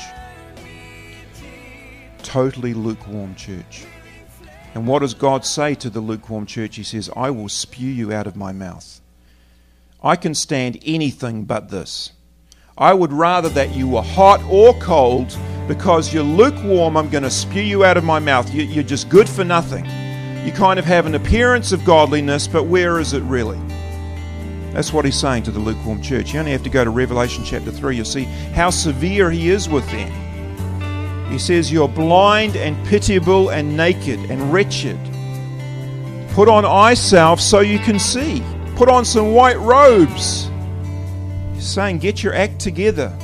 Totally lukewarm church. And what does God say to the lukewarm church? He says, I will spew you out of my mouth. I can stand anything but this. I would rather that you were hot or cold. Because you're lukewarm, I'm going to spew you out of my mouth. You're just good for nothing. You kind of have an appearance of godliness, but where is it really? That's what he's saying to the lukewarm church. You only have to go to Revelation chapter three. You'll see how severe he is with them. He says, you're blind and pitiable and naked and wretched. Put on eye salve so you can see. Put on some white robes. He's saying, get your act together.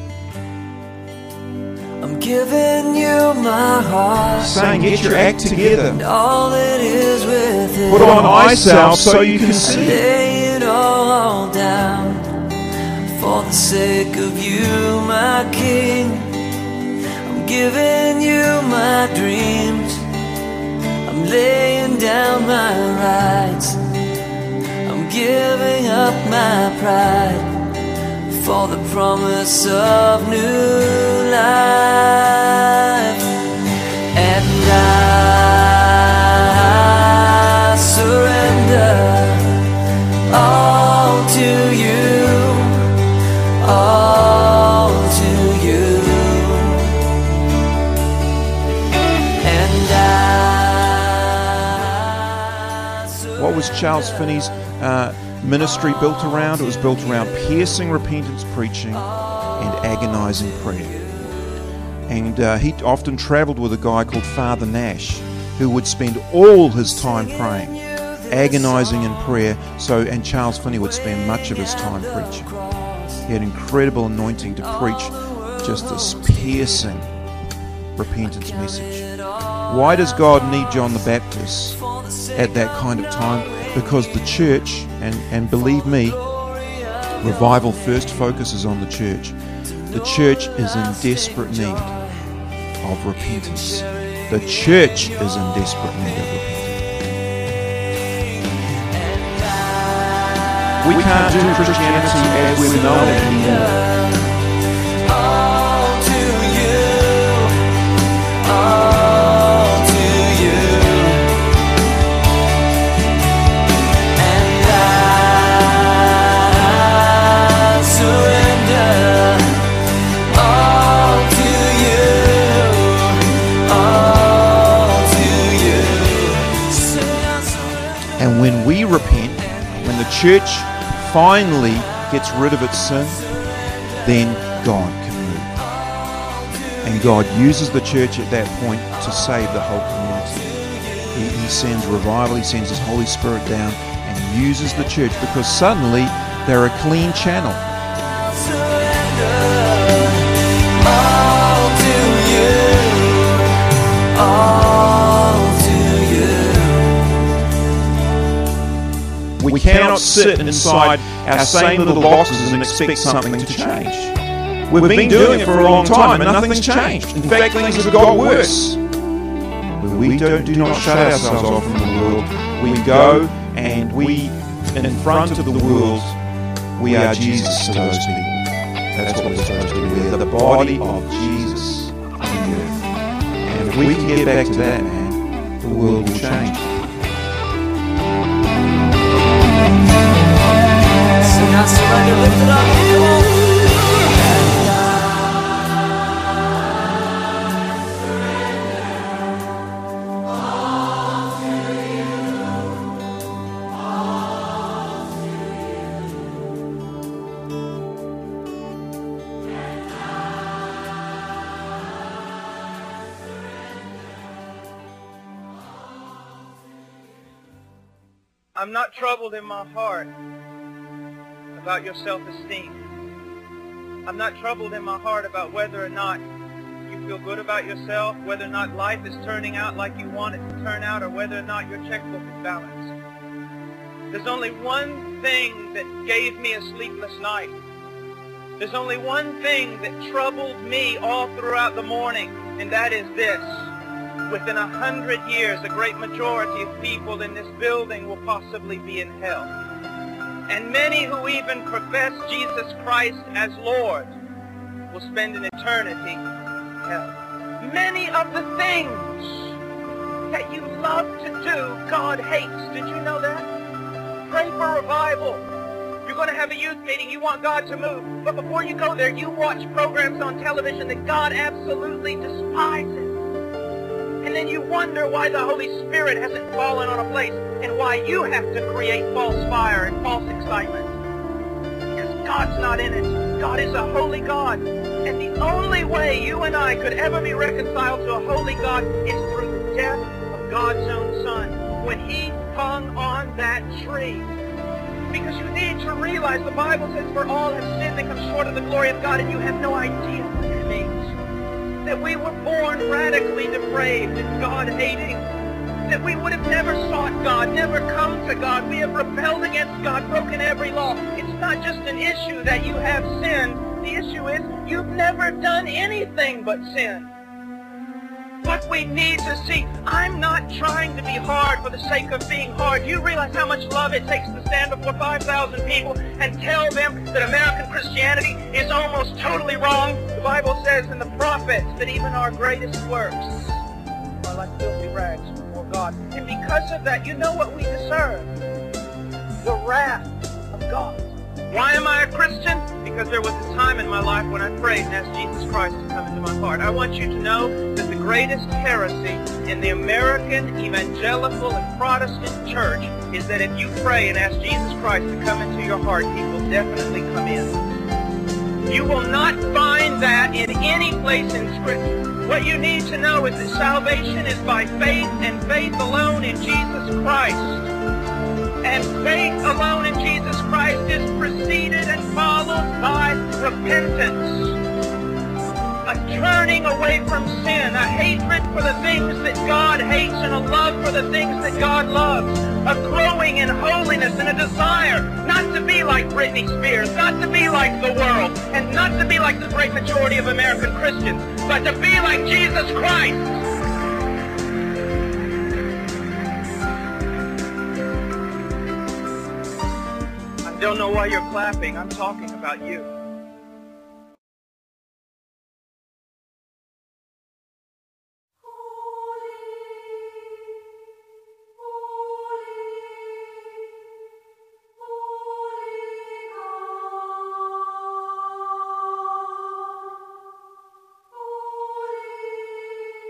I'm giving you my heart. He's saying, get your act together. And all that is within. Put on eye salve so you can see. Lay it all down for the sake of you, my King. I'm giving you my dreams. I'm laying down my rights. I'm giving up my pride for the promise of new life. And I surrender all to you, all to you. And I surrender. What was Charles Finney's uh, ministry built around? It was built around piercing repentance preaching and agonizing prayer. And uh, he often traveled with a guy called Father Nash, who would spend all his time praying, agonizing in prayer. So, and Charles Finney would spend much of his time preaching. He had incredible anointing to preach just this piercing repentance message. Why does God need John the Baptist at that kind of time? Because the church, and, and believe me, revival first focuses on the church. The church is in desperate need of repentance. The church is in desperate need of repentance. We can't do Christianity as we know it anymore. All to you, all to you. when we repent, when the church finally gets rid of its sin, then God can move. And God uses the church at that point to save the whole community. He, he sends revival, He sends His Holy Spirit down and uses the church, because suddenly they're a clean channel. All to you, all to you. We cannot sit inside our same little boxes and expect something to change. We've been doing it for a long time and nothing's changed. In fact, things have got worse. But we don't, do not shut ourselves off from the world. We go and we, in front of the world, we are Jesus to those people. That's what we're supposed to be. We're the body of Jesus on the earth. And if we can get back to that, man, the world will change. Sing out, surrender, lift it up, come on. I'm not troubled in my heart about your self-esteem. I'm not troubled in my heart about whether or not you feel good about yourself, whether or not life is turning out like you want it to turn out, or whether or not your checkbook is balanced. There's only one thing that gave me a sleepless night. There's only one thing that troubled me all throughout the morning, and that is this. Within a hundred years, a great majority of people in this building will possibly be in hell. And many who even profess Jesus Christ as Lord will spend an eternity in hell. Many of the things that you love to do, God hates. Did you know that? Pray for revival. You're going to have a youth meeting. You want God to move. But before you go there, you watch programs on television that God absolutely despises. And then you wonder why the Holy Spirit hasn't fallen on a place and why you have to create false fire and false excitement. Because God's not in it. God is a holy God. And the only way you and I could ever be reconciled to a holy God is through the death of God's own Son when He hung on that tree. Because you need to realize the Bible says, for all have sinned and come short of the glory of God, and you have no idea what it means. That we were born radically depraved and God-hating. That we would have never sought God, never come to God. We have rebelled against God, broken every law. It's not just an issue that you have sinned. The issue is you've never done anything but sin. What we need to see, I'm not trying to be hard for the sake of being hard. You realize how much love it takes to stand before five thousand people and tell them that American Christianity is almost totally wrong? The Bible says in the prophets that even our greatest works are like filthy rags before God. And because of that, you know what we deserve? The wrath of God. Why am I a Christian? Because there was a time in my life when I prayed and asked Jesus Christ to come into my heart. I want you to know that the greatest heresy in the American evangelical and Protestant church is that if you pray and ask Jesus Christ to come into your heart, He will definitely come in. You will not find that in any place in Scripture. What you need to know is that salvation is by faith and faith alone in Jesus Christ. And faith alone in Jesus Christ is preceded and followed by repentance. A turning away from sin, a hatred for the things that God hates and a love for the things that God loves. A growing in holiness and a desire not to be like Britney Spears, not to be like the world, and not to be like the great majority of American Christians, but to be like Jesus Christ. I don't know why you're clapping. I'm talking about you.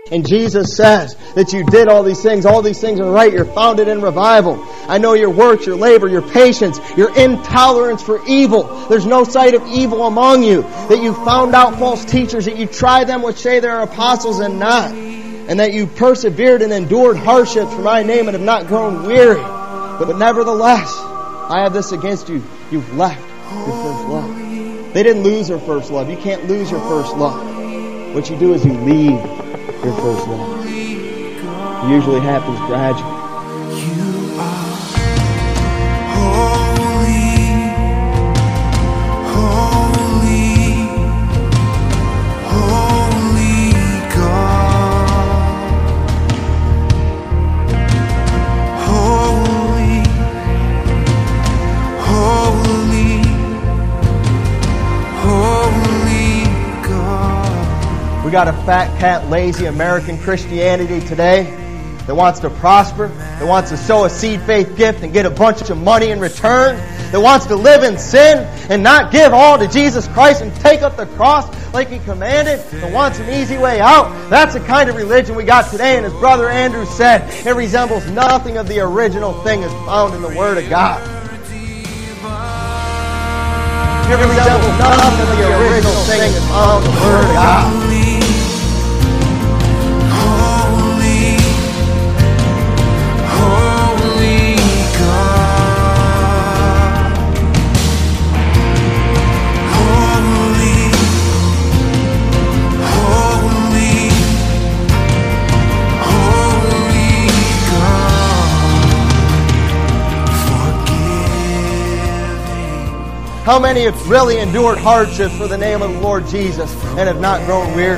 And Jesus says that you did all these things. All these things are right. You're founded in revival. I know your works, your labor, your patience, your intolerance for evil. There's no sight of evil among you. That you found out false teachers, that you tried them which say they are apostles and not. And that you persevered and endured hardships for my name and have not grown weary. But nevertheless, I have this against you. You've left your first love. They didn't lose their first love. You can't lose your first love. What you do is you leave your first love. It usually happens gradually. You are holy, holy, holy God. Holy, holy, holy God. We got a fat cat, lazy American Christianity today that wants to prosper, that wants to sow a seed faith gift and get a bunch of money in return, that wants to live in sin and not give all to Jesus Christ and take up the cross like He commanded, and wants an easy way out. That's the kind of religion we got today, and as Brother Andrew said, it resembles nothing of the original thing as found in the Word of God. It resembles nothing of the original thing as found in the Word of God. How many have really endured hardships for the name of the Lord Jesus and have not grown weary?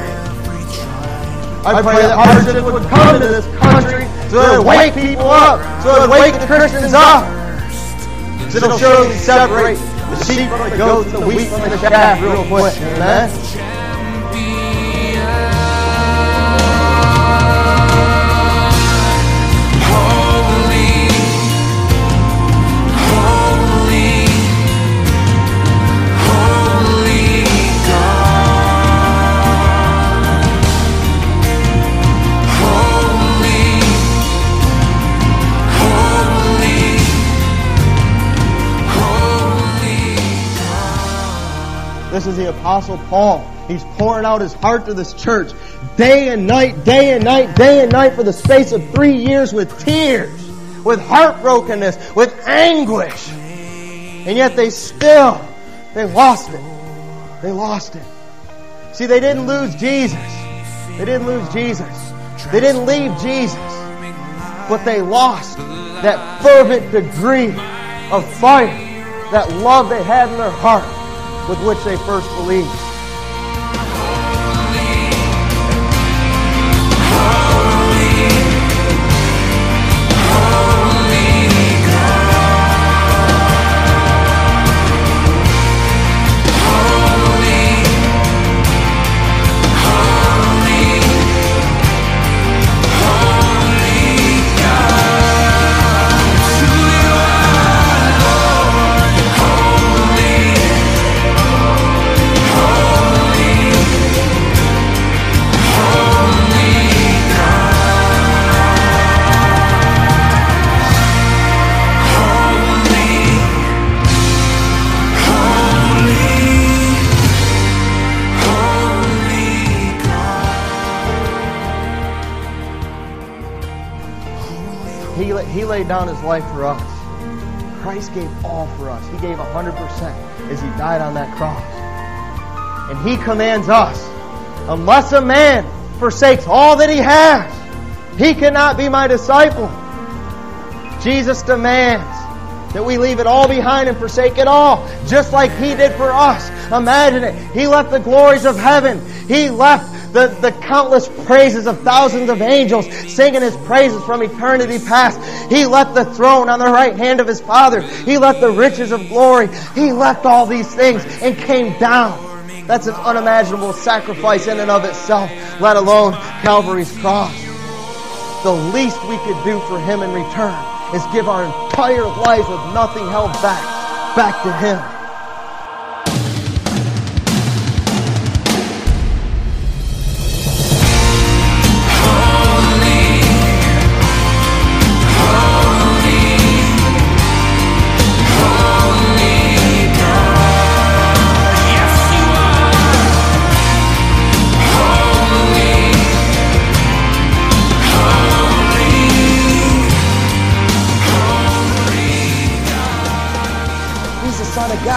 I pray that hardships would come into this country so that it would wake people up, so that it would wake the Christians up. So it'll surely separate the sheep from the goats, the wheat from the chaff real quick. Amen? This is the Apostle Paul. He's pouring out his heart to this church day and night, day and night, day and night for the space of three years with tears, with heartbrokenness, with anguish. And yet they still, they lost it. They lost it. See, they didn't lose Jesus. They didn't lose Jesus. They didn't leave Jesus. But they lost that fervent degree of fire, that love they had in their heart, with which they first believed. He laid down His life for us. Christ gave all for us. He gave one hundred percent as He died on that cross. And He commands us, unless a man forsakes all that he has, he cannot be my disciple. Jesus demands that we leave it all behind and forsake it all, just like He did for us. Imagine it. He left the glories of heaven. He left The, the countless praises of thousands of angels singing His praises from eternity past. He left the throne on the right hand of His Father. He left the riches of glory. He left all these things and came down. That's an unimaginable sacrifice in and of itself, let alone Calvary's cross. The least we could do for Him in return is give our entire lives with nothing held back, back to Him.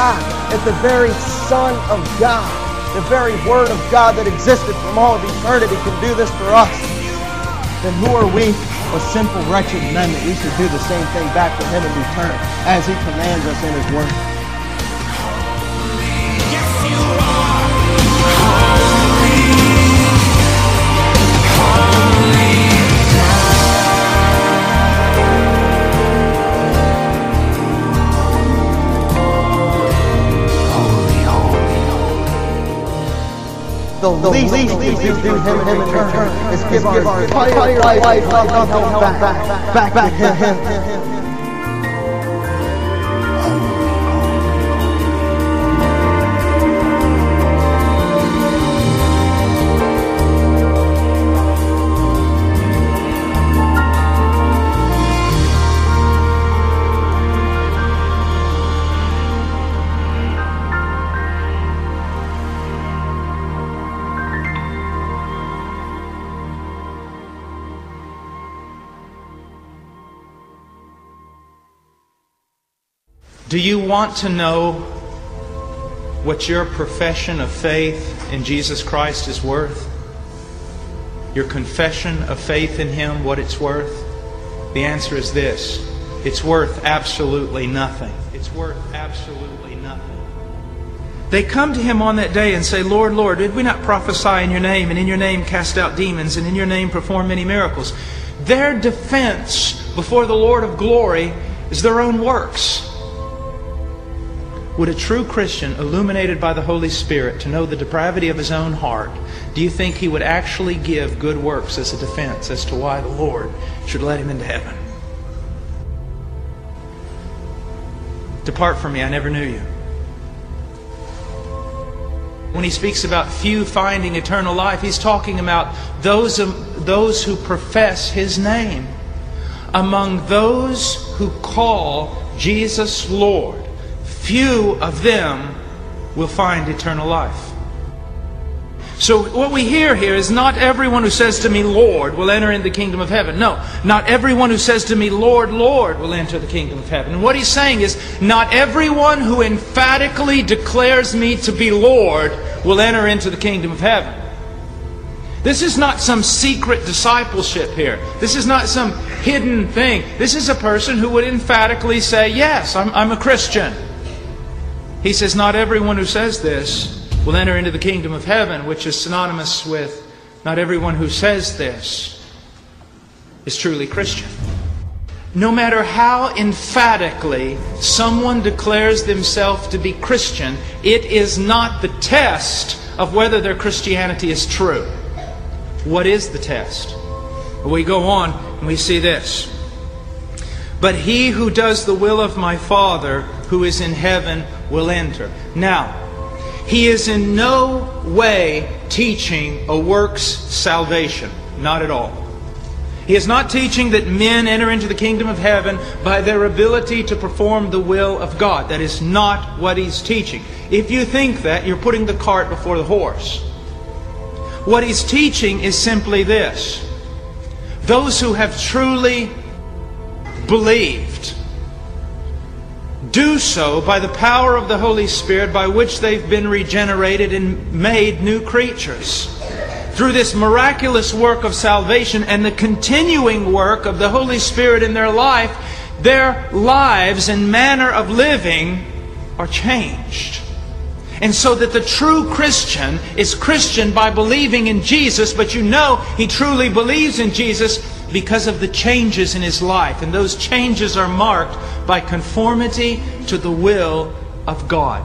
God, that the very Son of God, the very Word of God that existed from all of eternity can do this for us, then who are we, but simple, wretched men, that we should do the same thing back to Him in return, as He commands us in His Word? The least, least we do do Him in return is give our entire life, life, life, nothing back, back, back, back to Him. Do you want to know what your profession of faith in Jesus Christ is worth? Your confession of faith in Him, what it's worth? The answer is this: it's worth absolutely nothing. It's worth absolutely nothing. They come to Him on that day and say, Lord, Lord, did we not prophesy in Your name, and in Your name cast out demons, and in Your name perform many miracles? Their defense before the Lord of glory is their own works. Would a true Christian, illuminated by the Holy Spirit to know the depravity of his own heart, do you think he would actually give good works as a defense as to why the Lord should let him into heaven? Depart from me, I never knew you. When he speaks about few finding eternal life, he's talking about those, those who profess His name. Among those who call Jesus Lord, few of them will find eternal life. So what we hear here is not everyone who says to me, Lord, will enter into the kingdom of heaven. No, not everyone who says to me, Lord, Lord, will enter the kingdom of heaven. And what he's saying is, not everyone who emphatically declares me to be Lord will enter into the kingdom of heaven. This is not some secret discipleship here. This is not some hidden thing. This is a person who would emphatically say, yes, I'm, I'm a Christian. He says, not everyone who says this will enter into the kingdom of heaven, which is synonymous with not everyone who says this is truly Christian. No matter how emphatically someone declares themselves to be Christian, it is not the test of whether their Christianity is true. What is the test? We go on and we see this. But he who does the will of my Father who is in heaven will enter. Now, he is in no way teaching a works salvation. Not at all. He is not teaching that men enter into the kingdom of heaven by their ability to perform the will of God. That is not what he's teaching. If you think that, you're putting the cart before the horse. What he's teaching is simply this: those who have truly believed do so by the power of the Holy Spirit, by which they've been regenerated and made new creatures. Through this miraculous work of salvation and the continuing work of the Holy Spirit in their life, their lives and manner of living are changed. And so that the true Christian is Christian by believing in Jesus, but you know he truly believes in Jesus because of the changes in his life. And those changes are marked by conformity to the will of God.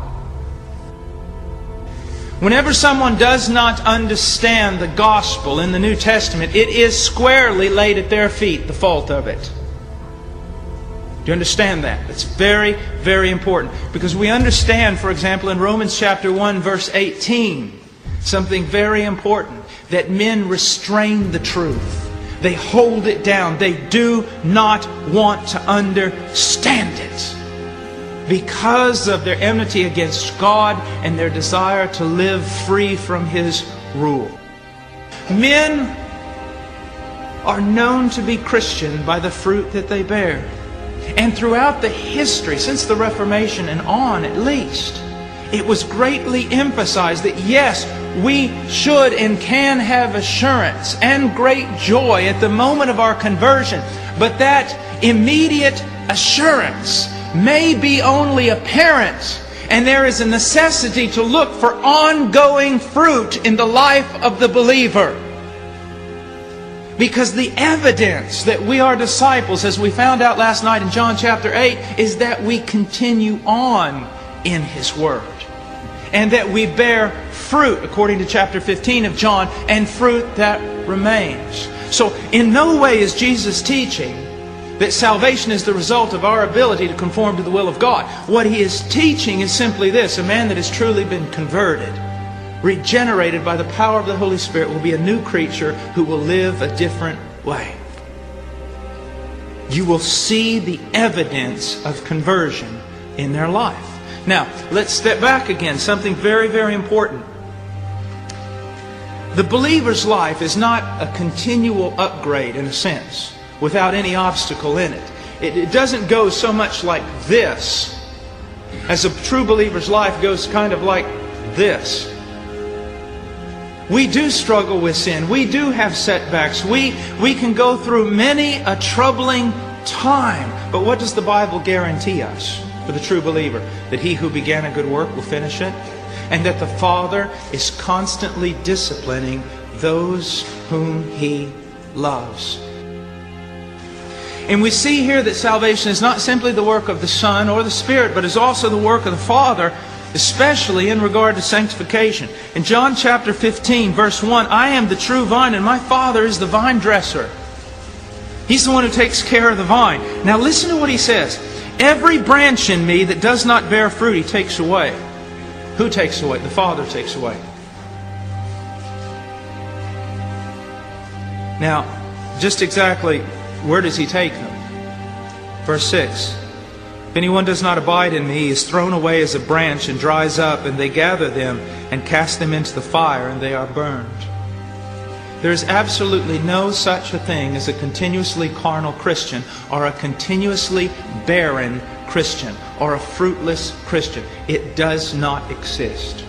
Whenever someone does not understand the gospel in the New Testament, it is squarely laid at their feet, the fault of it. Do you understand that? It's very, very important. Because we understand, for example, in Romans chapter one, verse eighteen, something very important, that men restrain the truth. They hold it down. They do not want to understand it because of their enmity against God and their desire to live free from His rule. Men are known to be Christian by the fruit that they bear. And throughout the history, since the Reformation and on at least, it was greatly emphasized that yes, we should and can have assurance and great joy at the moment of our conversion, but that immediate assurance may be only apparent, and there is a necessity to look for ongoing fruit in the life of the believer. Because the evidence that we are disciples, as we found out last night in John chapter eight, is that we continue on in His Word. And that we bear fruit, according to chapter fifteen of John, and fruit that remains. So in no way is Jesus teaching that salvation is the result of our ability to conform to the will of God. What He is teaching is simply this: a man that has truly been converted, regenerated by the power of the Holy Spirit, will be a new creature who will live a different way. You will see the evidence of conversion in their life. Now, let's step back again. Something very, very important. The believer's life is not a continual upgrade in a sense, without any obstacle in it. It, it doesn't go so much like this, as a true believer's life goes kind of like this. We do struggle with sin. We do have setbacks. We, we can go through many a troubling time. But what does the Bible guarantee us for the true believer? That he who began a good work will finish it. And that the Father is constantly disciplining those whom He loves. And we see here that salvation is not simply the work of the Son or the Spirit, but is also the work of the Father, especially in regard to sanctification. In John chapter fifteen, verse one, I am the true vine, and my Father is the vine dresser. He's the one who takes care of the vine. Now listen to what He says. Every branch in me that does not bear fruit, He takes away. Who takes away? The Father takes away. Now, just exactly where does He take them? Verse six. If anyone does not abide in me, he is thrown away as a branch and dries up, and they gather them and cast them into the fire, and they are burned. There is absolutely no such a thing as a continuously carnal Christian, or a continuously barren Christian, or a fruitless Christian. It does not exist.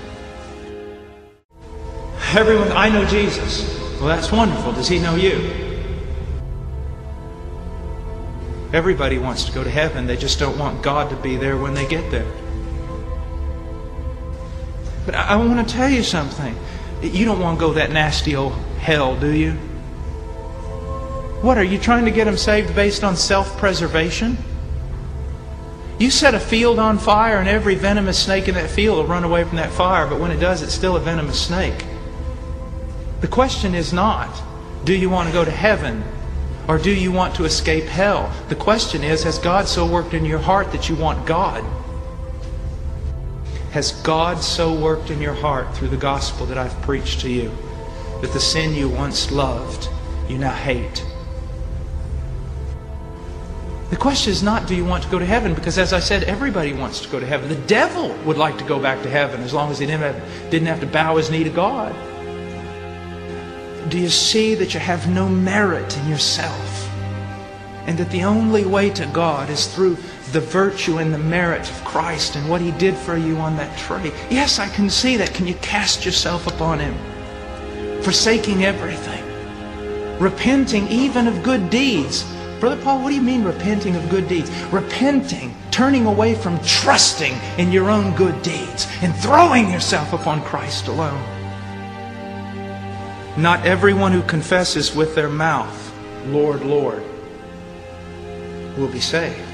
Everyone, I know Jesus. Well, that's wonderful. Does He know you? Everybody wants to go to heaven. They just don't want God to be there when they get there. But I want to tell you something. You don't want to go that nasty old hell, do you? What, are you trying to get them saved based on self-preservation? You set a field on fire and every venomous snake in that field will run away from that fire, but when it does, it's still a venomous snake. The question is not, do you want to go to heaven? Or do you want to escape hell? The question is, has God so worked in your heart that you want God? Has God so worked in your heart through the gospel that I've preached to you, that the sin you once loved, you now hate? The question is not, do you want to go to heaven? Because as I said, everybody wants to go to heaven. The devil would like to go back to heaven as long as he didn't have, didn't have to bow his knee to God. Do you see that you have no merit in yourself? And that the only way to God is through the virtue and the merit of Christ and what He did for you on that tree? Yes, I can see that. Can you cast yourself upon Him? Forsaking everything. Repenting even of good deeds. Brother Paul, what do you mean repenting of good deeds? Repenting, turning away from trusting in your own good deeds and throwing yourself upon Christ alone. Not everyone who confesses with their mouth, Lord, Lord, will be saved.